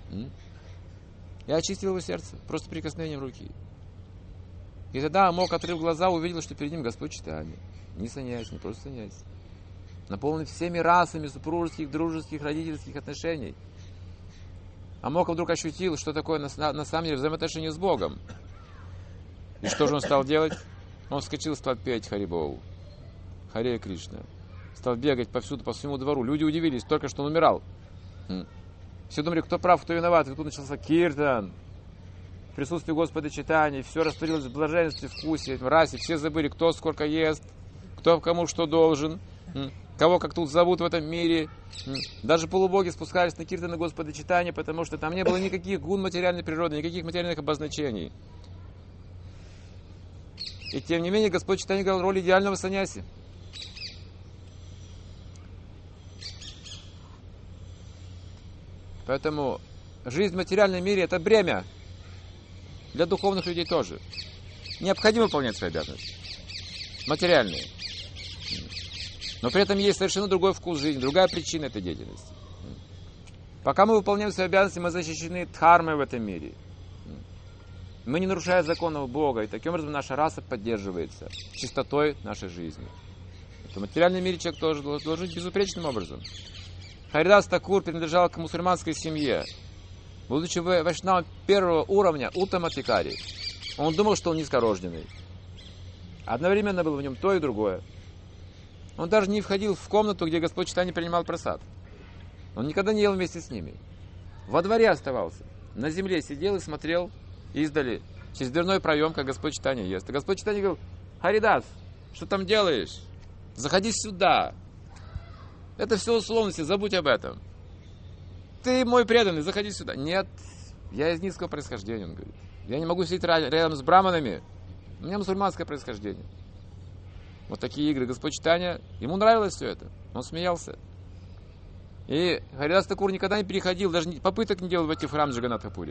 Я очистил его сердце, просто прикосновением руки. И тогда Амок, открыв глаза, увидел, что перед ним Господь Чайтанья. Не саньяси, не просто саньяси. Наполненный всеми расами супружеских, дружеских, родительских отношений. Амок вдруг ощутил, что такое на самом деле взаимоотношения с Богом. И что же он стал делать? Он вскочил и стал петь Харибол. Харе Кришна. Стал бегать повсюду, по всему двору. Люди удивились, только что он умирал. Все думали, кто прав, кто виноват. И тут начался киртан. В присутствии Господа Чайтаньи. Все растворилось в блаженстве, вкусе, в расе. Все забыли, кто сколько ест, кто кому что должен, кого как тут зовут в этом мире. Даже полубоги спускались на киртаны Господа Чайтаньи, потому что там не было никаких гун материальной природы, никаких материальных обозначений. И тем не менее Господь Чайтанья играл роль идеального саньяси. Поэтому жизнь в материальном мире — это бремя. Для духовных людей тоже. Необходимо выполнять свои обязанности. Материальные. Но при этом есть совершенно другой вкус жизни, другая причина этой деятельности. Пока мы выполняем свои обязанности, мы защищены дхармой в этом мире. Мы не нарушаем законов Бога, и таким образом наша раса поддерживается чистотой нашей жизни. В материальном мире человек тоже должен жить безупречным образом. Харидас Такур принадлежал к мусульманской семье. Будучи вайшнавом первого уровня, Уттамадхикари, он думал, что он низкорожденный. Одновременно было в нем то и другое. Он даже не входил в комнату, где Господь Чайтанья принимал прасад. Он никогда не ел вместе с ними. Во дворе оставался. На земле сидел и смотрел издали, через дверной проем, как Господь Чайтанья ест. И Господь Чайтанья говорил: Харидас, что там делаешь? Заходи сюда. Это все условности, забудь об этом. Ты мой преданный, заходи сюда. Нет, я из низкого происхождения, он говорит. Я не могу сидеть рядом с браманами. У меня мусульманское происхождение. Вот такие игры. Господь Чайтанья, ему нравилось все это. Он смеялся. И Харидас Такур никогда не переходил, даже попыток не делал войти в храм Джаганнатха-Пури.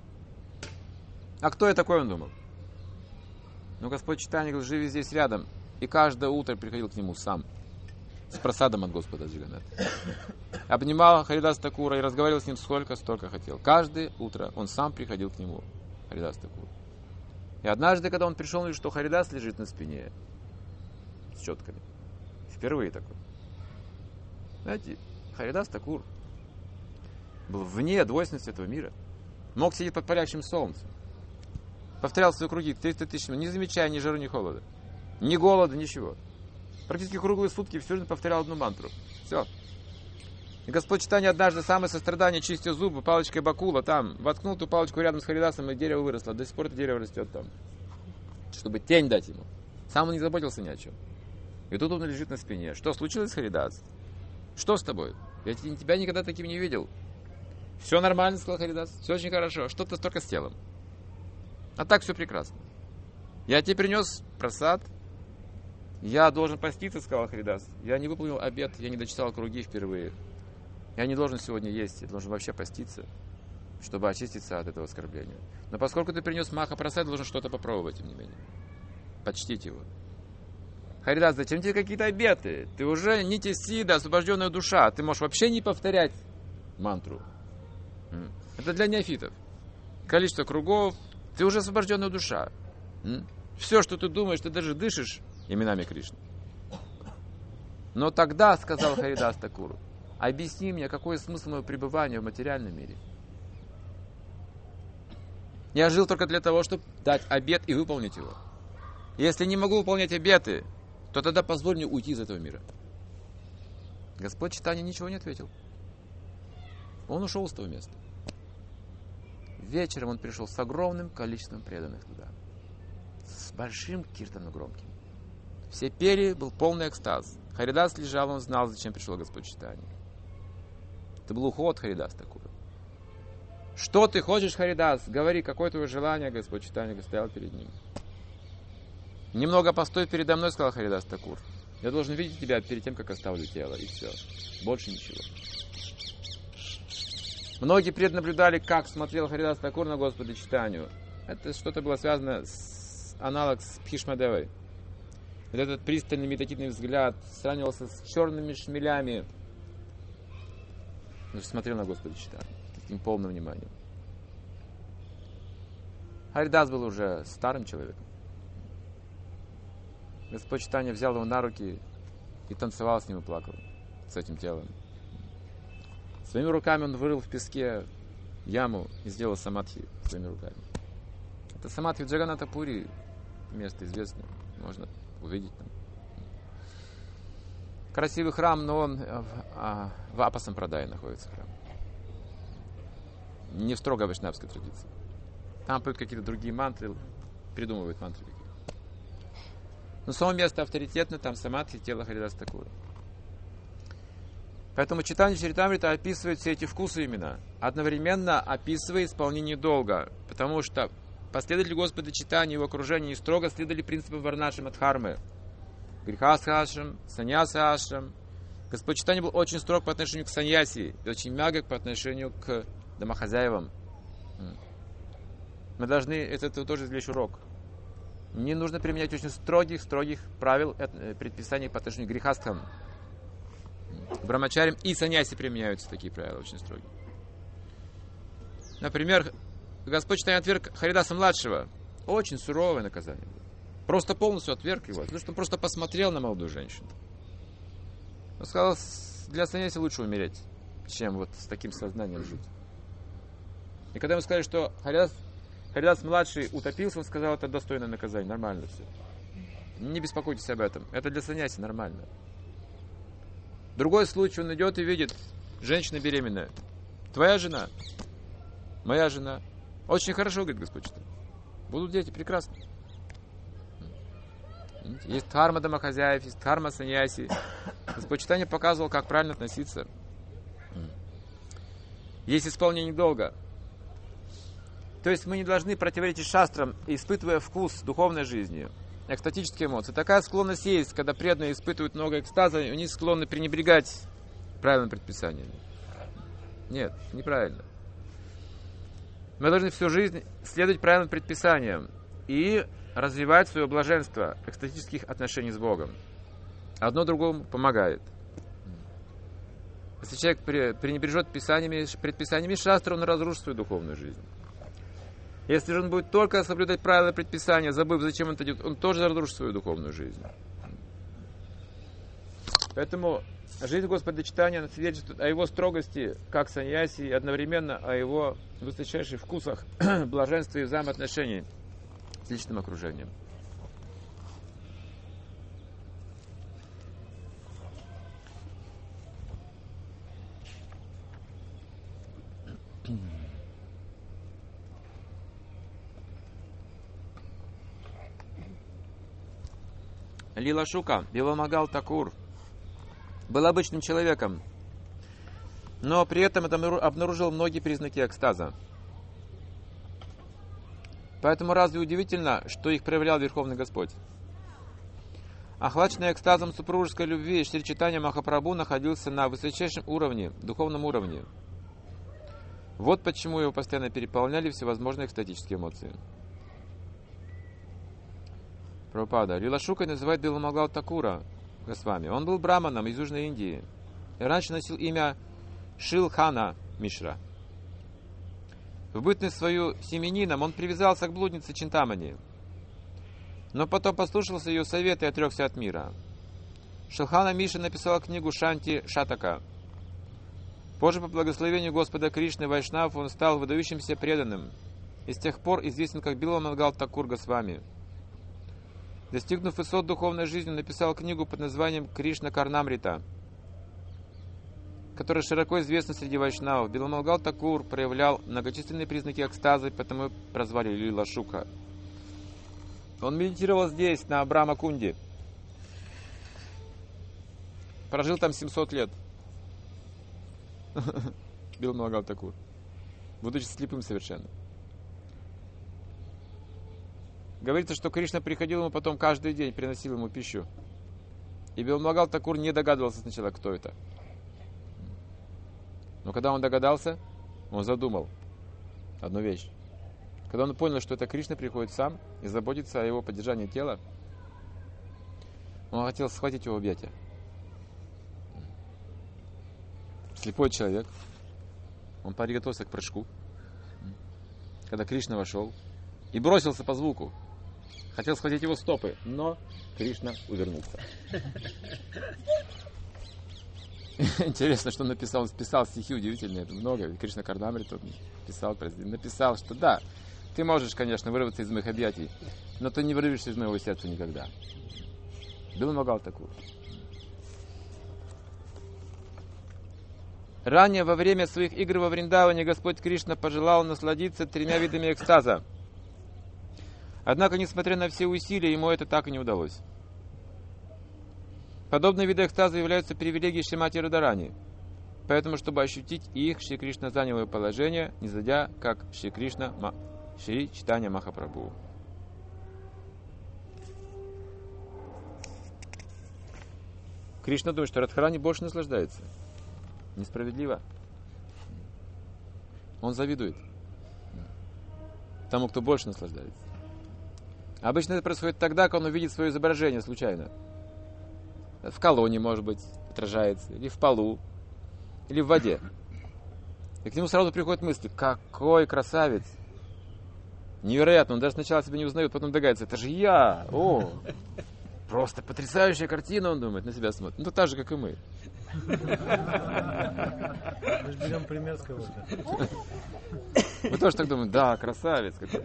А кто я такой, он думал? Но Господь Чайтанья говорил: живи здесь рядом. И каждое утро приходил к нему сам. С просадом от Господа Джаганнатха. Обнимал Харидас Такура и разговаривал с ним столько хотел. Каждое утро он сам приходил к нему, Харидас Такур. И однажды, когда он пришел, увидел, что Харидас лежит на спине с четками. Впервые такой. Знаете, Харидас Такур был вне двойственности этого мира. Мог сидеть под палящим солнцем. Повторял свои круги 300 тысяч минут, не замечая ни жара, ни холода. Ни голода, ничего. Практически круглые сутки всю жизнь повторял одну мантру. Все. И Господь Чайтанья однажды, самое сострадание, чистя зубы, палочкой бакула, там, воткнул ту палочку рядом с Харидасом, и дерево выросло. До сих пор это дерево растет там. Чтобы тень дать ему. Сам он не заботился ни о чем. И тут он лежит на спине. Что случилось, Харидас? Что с тобой? Я тебя никогда таким не видел. Все нормально, сказал Харидас. Все очень хорошо. Что-то только с телом. А так все прекрасно. Я тебе принес прасад. Я должен поститься, сказал Харидас. Я не выполнил обет, я не дочитал круги впервые. Я не должен сегодня есть, я должен вообще поститься, чтобы очиститься от этого оскорбления. Но поскольку ты принес маха-прасад, должен что-то попробовать, тем не менее. Почтить его. Харидас, зачем тебе какие-то обеты? Ты уже нити сида, освобожденная душа. Ты можешь вообще не повторять мантру. Это для неофитов. Количество кругов. Ты уже освобожденная душа. Все, что ты думаешь, ты даже дышишь именами Кришны. Но тогда, сказал Харидас Такур, объясни мне, какой смысл моего пребывания в материальном мире. Я жил только для того, чтобы дать обет и выполнить его. Если не могу выполнять обеты, то тогда позволь мне уйти из этого мира. Господь Чайтанья ничего не ответил. Он ушел с того места. вечером он пришел с огромным количеством преданных туда. С большим киртаном громким. Все пели, был полный экстаз. Харидас лежал, он знал, зачем пришел Господь Чайтанья. Это был уход Харидас Такура. Что ты хочешь, Харидас? Говори, какое твое желание, Господь Чайтанья стоял перед ним. Немного постой передо мной, сказал Харидас Такур. Я должен видеть тебя перед тем, как оставлю тело, и все. Больше ничего. Многие преднаблюдали, как смотрел Харидас Такур на Господа Чайтанью. Это что-то было связано с аналог с Бхишмадевой. Вот этот пристальный медитативный взгляд сравнивался с черными шмелями. Он смотрел на Господа Чайтанью с таким полным вниманием. Харидас был уже старым человеком. Господь Чайтанья взял его на руки и танцевал с ним и плакал с этим телом. Своими руками он вырыл в песке яму и сделал самадхи своими руками. Это самадхи в Джаганнатапури, место известное, можно увидеть там. Красивый храм, но он в Апасампрадае находится храм. Не в строго вайшнавской традиции. Там поют какие-то другие мантры, придумывают мантры какие-то. Но само место авторитетное, там самадхи, тело Харидаса Такура. Поэтому Чайтанья Чаритамрита описывает все эти вкусы именно. Одновременно описывая исполнение долга. Потому что последователи Господа Чайтаньи и его окружения строго следовали принципам Варнашрама и Дхармы. Грихастха-ашрам, саньяса-ашрам. Господь Чайтанья был очень строг по отношению к саньяси и очень мягок по отношению к домохозяевам. Мы должны это тоже извлечь урок. Не нужно применять очень строгих правил, предписаний по отношению к грихастхам. К брамачарям и саньяси применяются такие правила, очень строгие. Например, Господь Чайтанья отверг Харидаса-младшего. Очень суровое наказание было. Просто полностью отверг его, потому что он просто посмотрел на молодую женщину. Он сказал, для саньяси лучше умереть, чем вот с таким сознанием жить. И когда ему сказали, что Харидас-младший утопился, он сказал, это достойное наказание, нормально все. Не беспокойтесь об этом, это для саньяси нормально. Другой случай, он идет и видит, женщина беременная. Твоя жена, моя жена. Очень хорошо, говорит Господь Чайтанья. Будут дети, прекрасно. Есть дхарма домохозяев, есть дхарма саньяси. Господь Чайтанья показывал, как правильно относиться. Есть исполнение долга. То есть мы не должны противоречить шастрам, испытывая вкус духовной жизни, экстатические эмоции. Такая склонность есть, когда преданные испытывают много экстаза, они склонны пренебрегать правильным предписанием. Нет, неправильно. Мы должны всю жизнь следовать правильным предписаниям и развивать свое блаженство экстатических отношений с Богом. Одно другому помогает. Если человек пренебрежет предписаниями шастры, он разрушит свою духовную жизнь. Если же он будет только соблюдать правила предписания, забыв, зачем он это делает, он тоже разрушит свою духовную жизнь. Поэтому жизнь Господа Чайтаньи свидетельствует о его строгости, как саньяси, и одновременно о его высочайших вкусах, блаженстве и взаимоотношении с личным окружением. Лила Шука, Биламагал Такур, был обычным человеком, но при этом обнаружил многие признаки экстаза. Поэтому разве удивительно, что их проявлял Верховный Господь? Охваченный экстазом супружеской любви, Шри Чайтанья Махапрабху находился на высочайшем уровне, духовном уровне. Вот почему его постоянно переполняли всевозможные экстатические эмоции. Прабхупада. Лила Шукой называют Биламагал Такура Госвами. Он был браманом из Южной Индии и раньше носил имя Шилхана Мишра. В бытность свою семенином он привязался к блуднице Чинтамани, но потом послушался ее совета и отрекся от мира. Шилхана Мишра написала книгу Шанти Шатака. Позже, по благословению Господа Кришны Вайшнав, он стал выдающимся преданным и с тех пор известен как Биламагал Такур Госвами. Достигнув высот духовной жизни, он написал книгу под названием Кришна Карнамрита. который широко известен среди вайшнавов. Биламангал Такур проявлял многочисленные признаки экстаза, потому его прозвали Лила Шука. Он медитировал здесь, на Брахма-кунде. Прожил там 700 лет. Биламангал Такур. Будучи слепым совершенно. Говорится, что Кришна приходил ему потом каждый день, приносил ему пищу. И Биламангал Такур не догадывался сначала, кто это. Но когда он догадался, он задумал одну вещь. Когда он понял, что это Кришна приходит сам и заботится о его поддержании тела, он хотел схватить его в объятия. Слепой человек. Он приготовился к прыжку. Когда Кришна вошел и бросился по звуку. Хотел схватить его стопы, но Кришна увернулся. Интересно, что он написал. Он писал стихи удивительные, это много. Кришна Кардамрит написал, что да, ты можешь, конечно, вырваться из моих объятий, но ты не вырвешься из моего сердца никогда. Биламангал Такур. Ранее, во время своих игр во Вриндаване, Господь Кришна пожелал насладиться 3 видами экстаза. Однако, несмотря на все усилия, ему это так и не удалось. Подобные виды экстаза являются привилегией Шримати Радарани. Поэтому, чтобы ощутить их, Шри Кришна занял его положение, не зайдя, как Шри Чайтанья Махапрабху. Кришна думает, что Радхарани больше наслаждается. Несправедливо. Он завидует тому, кто больше наслаждается. Обычно это происходит тогда, когда он увидит свое изображение случайно. В колонне, может быть, отражается, или в полу, или в воде. И к нему сразу приходят мысли: какой красавец! Невероятно, он даже сначала себя не узнает, потом догадывается: это же я! О! Просто потрясающая картина, он думает, на себя смотрит. Ну, так же, как и мы. Мы же берем пример с кого-то. Вы тоже так думаете: да, красавец какой.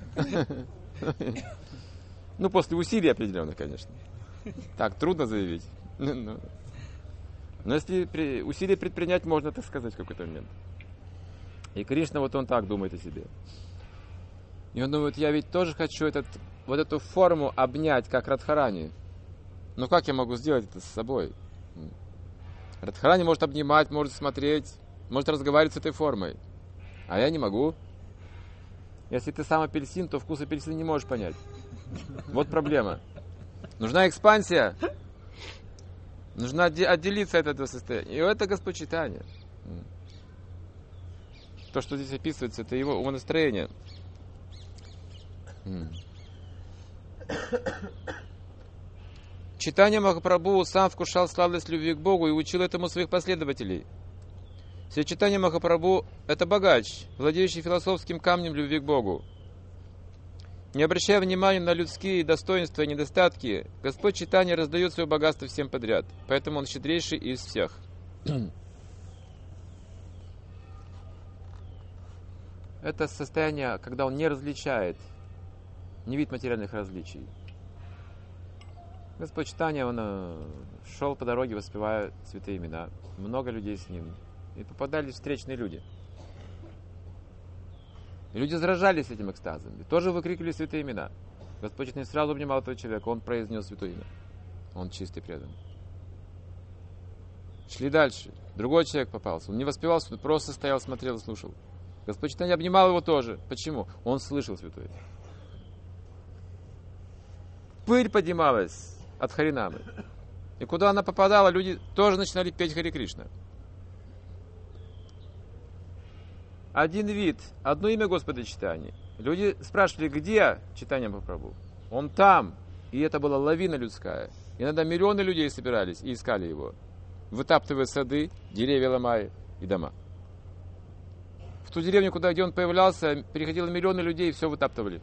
Ну, после усилий определенных, конечно. Так, трудно заявить. Но если усилия предпринять, можно так сказать в какой-то момент. И Кришна, вот он так думает о себе. И он думает: я ведь тоже хочу вот эту форму обнять, как Радхарани. Но как я могу сделать это с собой? Радхарани может обнимать, может смотреть, может разговаривать с этой формой. А я не могу. Если ты сам апельсин, то вкус апельсина не можешь понять. Вот проблема. Нужна экспансия. Нужно отделиться от этого состояния. И это Господь Чайтанья. То, что здесь описывается, это его умонастроение. Чайтанья Махапрабху сам вкушал сладость любви к Богу и учил этому своих последователей. Шри Чайтанья Махапрабху – это богач, владеющий философским камнем любви к Богу. Не обращая внимания на людские достоинства и недостатки, Господь Чайтанья раздает свое богатство всем подряд, поэтому он щедрейший из всех. Это состояние, когда он не различает, не видит материальных различий. Господь Чайтанья, он шел по дороге, воспевая святые имена. Много людей с ним. И попадались встречные люди. И люди заражались этим экстазом. И тоже выкрикивали святые имена. Господь Чайтанья сразу обнимал этого человека. Он произнес святое имя. Он чистый предан. Шли дальше. Другой человек попался. Он не воспевался, он просто стоял, смотрел и слушал. Господь Чайтанья обнимал его тоже. Почему? Он слышал святое. Пыль поднималась от Харинамы. И куда она попадала, люди тоже начинали петь Хари Кришна. Один вид, одно имя Господа Чайтаньи. Люди спрашивали: где Чайтанья Махапрабху? Он там. И это была лавина людская. Иногда миллионы людей собирались и искали его, вытаптывая сады, деревья ломая и дома. В ту деревню, где он появлялся, переходило миллионы людей и все вытаптывали.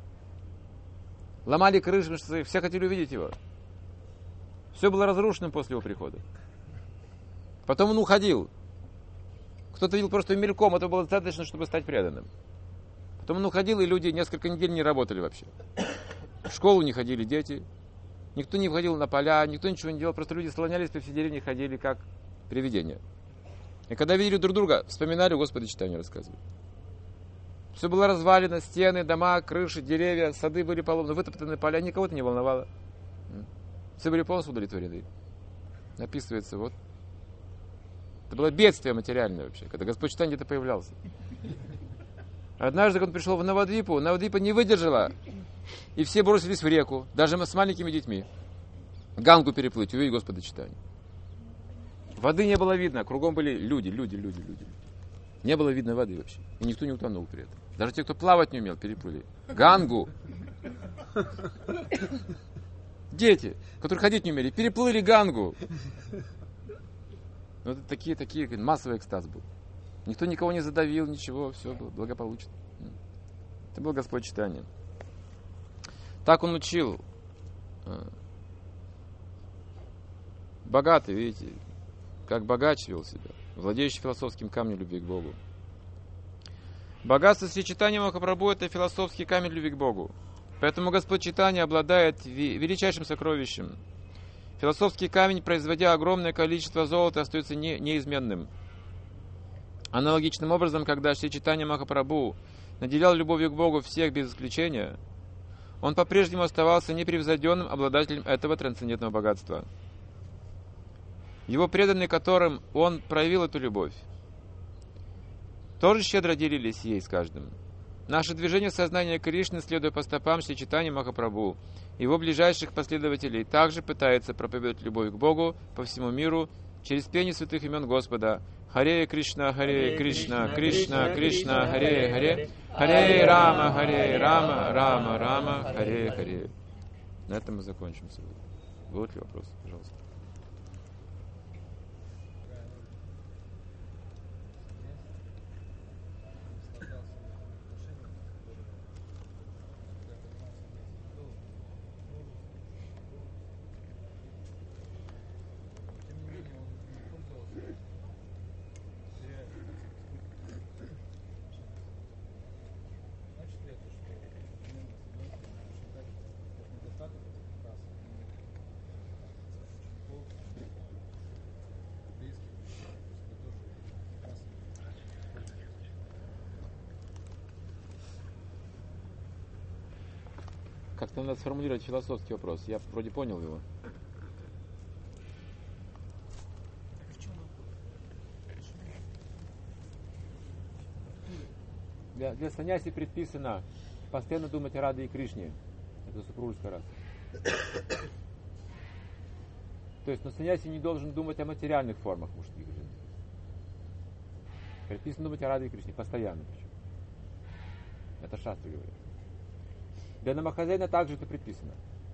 Ломали крыши, все хотели увидеть его. Все было разрушено после его прихода. Потом он уходил. Кто-то видел просто мельком, это было достаточно, чтобы стать преданным. Потом он уходил, и люди несколько недель не работали вообще. В школу не ходили дети, никто не входил на поля, никто ничего не делал, просто люди слонялись по всей деревне, ходили как привидения. И когда видели друг друга, вспоминали Господа читания, рассказывали. Все было развалено, стены, дома, крыши, деревья, сады были поломаны, вытоптаны поля, никого это не волновало. Все были полностью удовлетворены. Описывается, вот. Это было бедствие материальное вообще, когда Господь читания где-то появлялся. Однажды, когда он пришел в Навадвипу, Навадвипа не выдержала, и все бросились в реку, даже с маленькими детьми. Гангу переплыть, увидеть Господа читания. Воды не было видно, кругом были люди. Не было видно воды вообще. И никто не утонул при этом. Даже те, кто плавать не умел, переплыли. Гангу. Дети, которые ходить не умели, переплыли Гангу. Вот такие, массовый экстаз был. Никто никого не задавил, ничего, все было благополучно. Это был Господь читания. Так он учил. Богатый, видите, как богач вел себя, владеющий философским камнем любви к Богу. Богатство Сри Чайтанья Махапрабху — это философский камень любви к Богу. Поэтому Господь читания обладает величайшим сокровищем. Философский камень, производя огромное количество золота, остается неизменным. Аналогичным образом, когда Сри Чайтанья Махапрабху наделял любовью к Богу всех без исключения, он по-прежнему оставался непревзойденным обладателем этого трансцендентного богатства. Его преданные, которым он проявил эту любовь, тоже щедро делились ей с каждым. Наше движение сознания Кришны, следуя по стопам Шри Чайтаньи Махапрабху, его ближайших последователей, также пытается проповедовать любовь к Богу по всему миру через пение святых имен Господа. Харе Кришна, Кришна, Кришна, Харе, Рама, Рама, Рама, Харе. На этом мы закончим сегодня. Будут ли вопросы? Пожалуйста. Как-то надо сформулировать философский вопрос. Я вроде понял его. Для саньяси предписано постоянно думать о Раде и Кришне. Это супружеская раса. То есть, но саньяси не должен думать о материальных формах мужских и женских. Предписано думать о Раде и Кришне постоянно. Причем. Это шастры говорят. Для домохозяина также это предписано.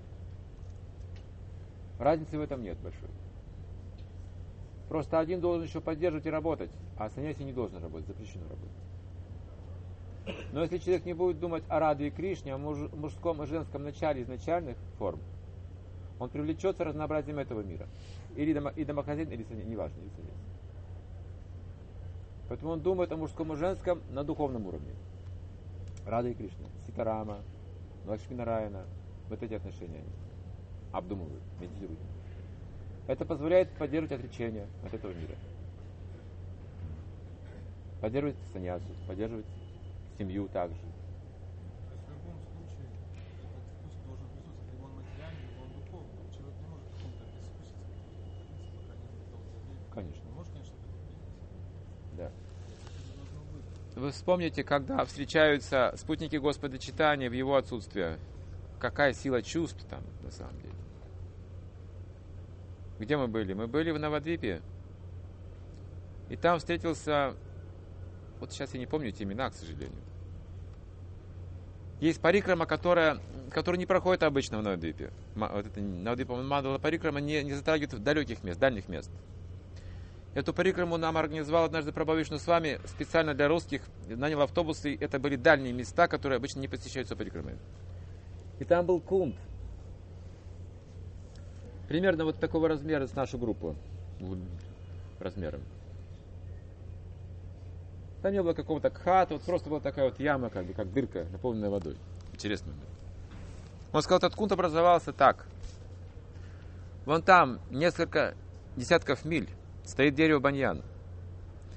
Разницы в этом нет большой. Просто один должен еще поддерживать и работать, а саньяси не должен работать, запрещено работать. Но если человек не будет думать о Раде и Кришне, о мужском и женском начале изначальных форм, он привлечется разнообразием этого мира. И домохозяин, или саньяси, неважно, или саньяси. Поэтому он думает о мужском и женском на духовном уровне. Рада и Кришна, Ситарама, Лакшми Нараяна, вот эти отношения они обдумывают, медитируют. Это позволяет поддерживать отречение от этого мира. Поддерживать саньясу, поддерживать семью также. То есть в любом случае этот вкус должен присутствовать, либо он материальный, либо он духовный. Человек не может в каком-то безвкуситься, пока не видел за. Конечно. Может, конечно, это быть. Да. Это Вы вспомните, когда встречаются спутники Господа читания в его отсутствие, какая сила чувств там на самом деле. Где мы были? Мы были в Навадвипе, и там встретился, вот сейчас я не помню эти имена, к сожалению. Есть парикрама, которая не проходит обычно в Навадвипе. Вот это Навадвипа Мандала парикрама не затрагивает далеких мест, дальних мест. Эту парикраму нам организовал однажды Прабху Вишну с вами специально для русских, нанял автобусы, это были дальние места, которые обычно не посещаются парикрамой. И там был кунд. Примерно вот такого размера с нашу группу. Размером. Там не было какого-то кхата, вот просто была такая вот яма, как дырка, наполненная водой. Интересно. Он сказал, этот кунд образовался так. Вон там несколько десятков миль стоит дерево баньян.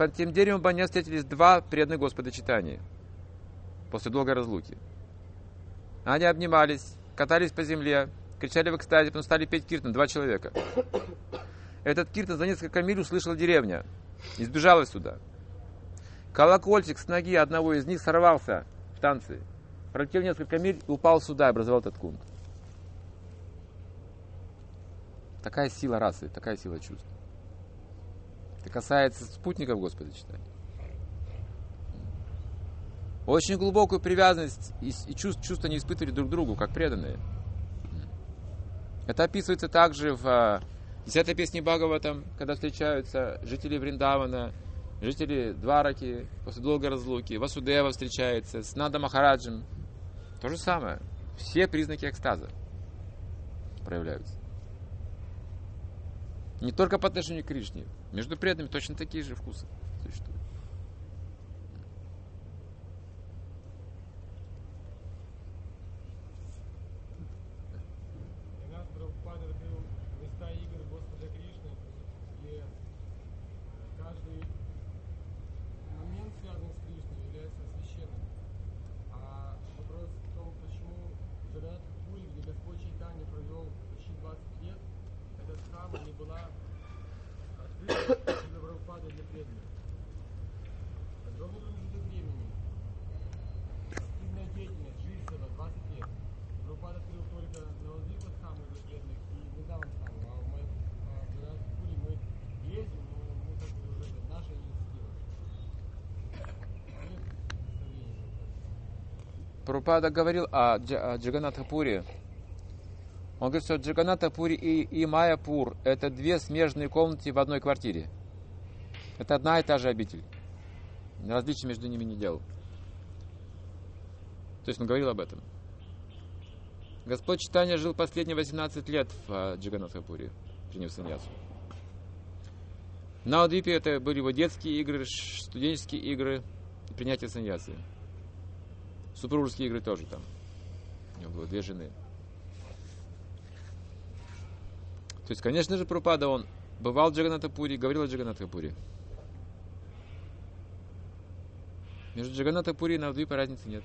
под тем деревом Баня встретились два преданных Господа читания после долгой разлуки. Они обнимались, катались по земле, кричали в экстазе, потом стали петь киртан, 2 человека. Этот киртан за несколько миль услышала деревня и сбежала сюда. Колокольчик с ноги одного из них сорвался в танце, пролетел несколько миль и упал сюда, и образовал этот кунт. Такая сила расы, такая сила чувств. Это касается спутников Господа читания. Очень глубокую привязанность и чувства не испытывали друг к другу, как преданные. Это описывается также в 10-й песне Бхагаватам, когда встречаются жители Вриндавана, жители Двараки после долгой разлуки, Васудева встречается с Нанда Махараджем. То же самое. Все признаки экстаза проявляются. Не только по отношению к Кришне. Между преданными точно такие же вкусы существуют. Нас Прабхупада открыл места игр Господа Кришны, где каждый момент, связанный с Кришной, является священным. А вопрос в том, почему Джаганнатха Пури, где Господь Чайтанья провел почти 20 лет, этот храм не была открыта для Прабхупады для преданных. Огромный промежуток времени. Активная деятельность Дживсова 20 лет. Прабхупада открыл только Навадвипа храмы для преданных и Вриндаван храмы. А в Джаганнатха Пури мы ездим, но мы как бы уже наша инициатива. Нет представления. Прабхупада говорил о Джаганнатха-пури. Он говорит, что Джаганнатха-пури и Майяпур – это 2 смежные комнаты в одной квартире. Это одна и та же обитель. Различия между ними не делал. То есть он говорил об этом. Господь Чайтанья жил последние 18 лет в Джаганнатха-пури, приняв саньясу. На Навадвипе это были его детские игры, студенческие игры и принятие саньясы. Супружеские игры тоже там. У него было 2 жены. То есть, конечно же, Прабхупада, он бывал в Джаганнатха-пури, говорил о Джаганнатха-пури. Между Джаганнатха-пури и Навадвипой разницы нет.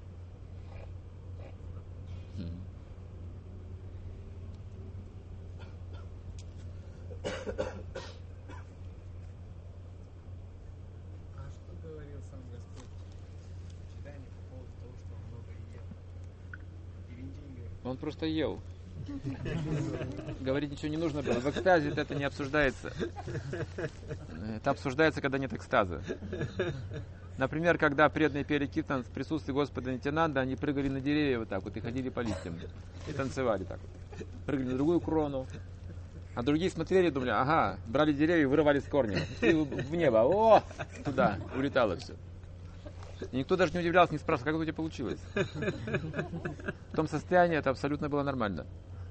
А что говорил сам Господь Чайтанья по поводу того, что он много ел? Девинджин говорит. Он просто ел. Говорить ничего не нужно было. В экстазе это не обсуждается. Это обсуждается, когда нет экстаза. Например, когда преданные пели киртан в присутствии Господа Нитянанда, они прыгали на деревья вот так вот и ходили по листьям. И танцевали так вот. Прыгали на другую крону. А другие смотрели и думали, ага, брали деревья и вырывали с корнем. И в небо. О! Туда улетало все. И никто даже не удивлялся, не спрашивал, как это у тебя получилось. В том состоянии это абсолютно было нормально.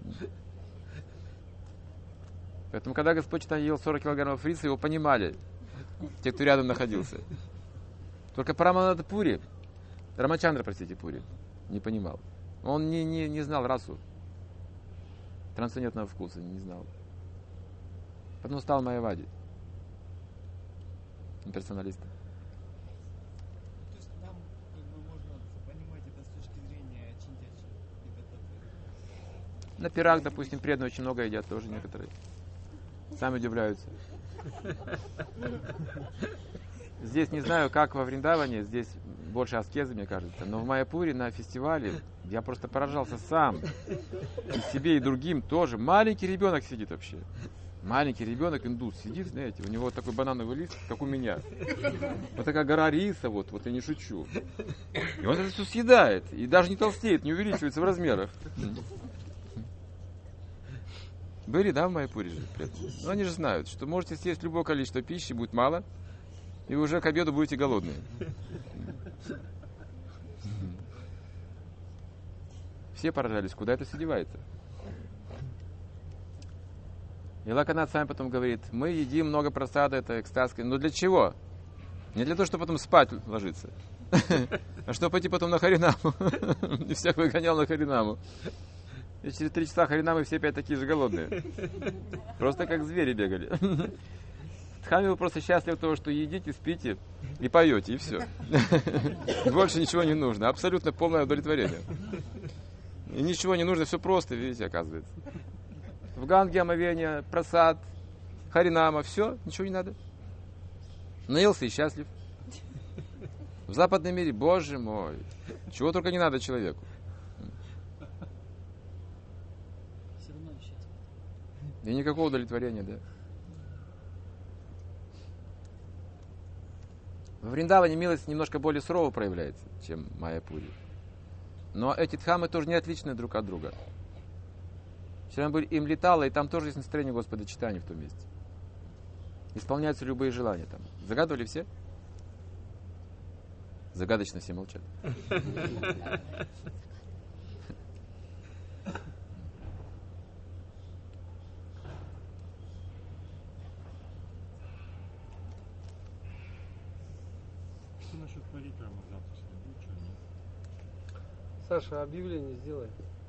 Поэтому, когда Господь Чайтанья ел 40 килограммов риса, его понимали, те, кто рядом находился. Только Парамананда Пури, Рамачандра, простите, Пури, не понимал. Он не знал расу трансцендентного вкуса, не знал. Потом стал Майявади, имперсоналистом. То есть нам можно понимать это с точки зрения чинтячи. На пирах, допустим, преданные очень много едят тоже некоторые. Сами удивляются. Здесь не знаю, как во Вриндаване, здесь больше аскезы, мне кажется. Но в Майяпуре на фестивале я просто поражался сам. И себе, и другим тоже. Маленький ребенок сидит вообще. Маленький ребенок, индус, сидит, знаете, у него вот такой банановый лист, как у меня. Вот такая гора риса, вот я не шучу. И он это все съедает. И даже не толстеет, не увеличивается в размерах. Были, да, в Майяпуре же? Но они же знают, что можете съесть любое количество пищи, будет мало, и вы уже к обеду будете голодные. Все поражались, куда это все девается. И Лаканат сам потом говорит, мы едим много просада, это экстаз. Но для чего? Не для того, чтобы потом спать ложиться, а чтобы пойти потом на Харинаму. И всех выгонял на Харинаму. И через 3 часа Харинамы все опять такие же голодные. Просто как звери бегали. Дхамми, вы просто счастливы от того, что едите, спите и поете, и все. Больше ничего не нужно. Абсолютно полное удовлетворение. И ничего не нужно, все просто, видите, оказывается. В Ганге омовение, прасад, харинама, все, ничего не надо. Наелся и счастлив. В западном мире, боже мой, чего только не надо человеку. Все равно счастье. И никакого удовлетворения, да. В Вриндаване милость немножко более сурово проявляется, чем в Майяпуре. Но эти дхаммы тоже не отличны друг от друга. Вчера мы были им летало, и там тоже есть настроение Господа Чайтаньи в том месте. Исполняются любые желания там. Загадывали все? Загадочно все молчат. Что насчет парикрамы завтрашнего будет, что нет? Саша, объявление сделай.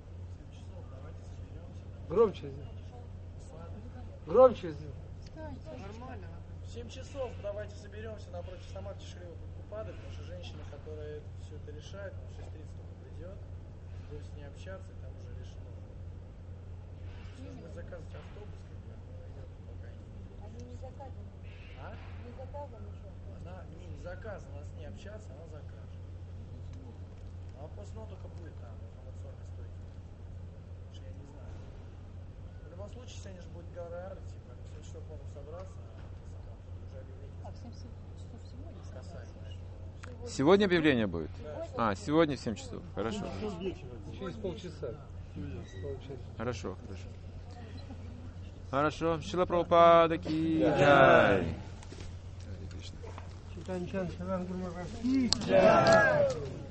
Громче сделай. Громче сделай. Нормально. В 7 часов давайте соберемся напротив Самадхи Шри Прабхупады, потому что женщина, которая все это решает, в 6:30 только придет, будем с ней общаться, и там уже решено. Сейчас будет заказывать автобус, как бы, но ее пока не видно. Они не заказаны. А? Не заказаны еще. Она не заказана, она с ней общаться, она закажет. А после того только будет там, информационной стойки. Потому что я не знаю. В любом случае, сегодня же будет гора типа, в 7 часов можем собраться, а сама уже объявление А в 7 часов сегодня касательно. Сегодня объявление будет? А, сегодня в 7 часов. Хорошо. Через полчаса. Хорошо, хорошо. Хорошо. Шрила Прабхупада ки джай. Читан Чан Шаран Гуру Махарадж ки джай.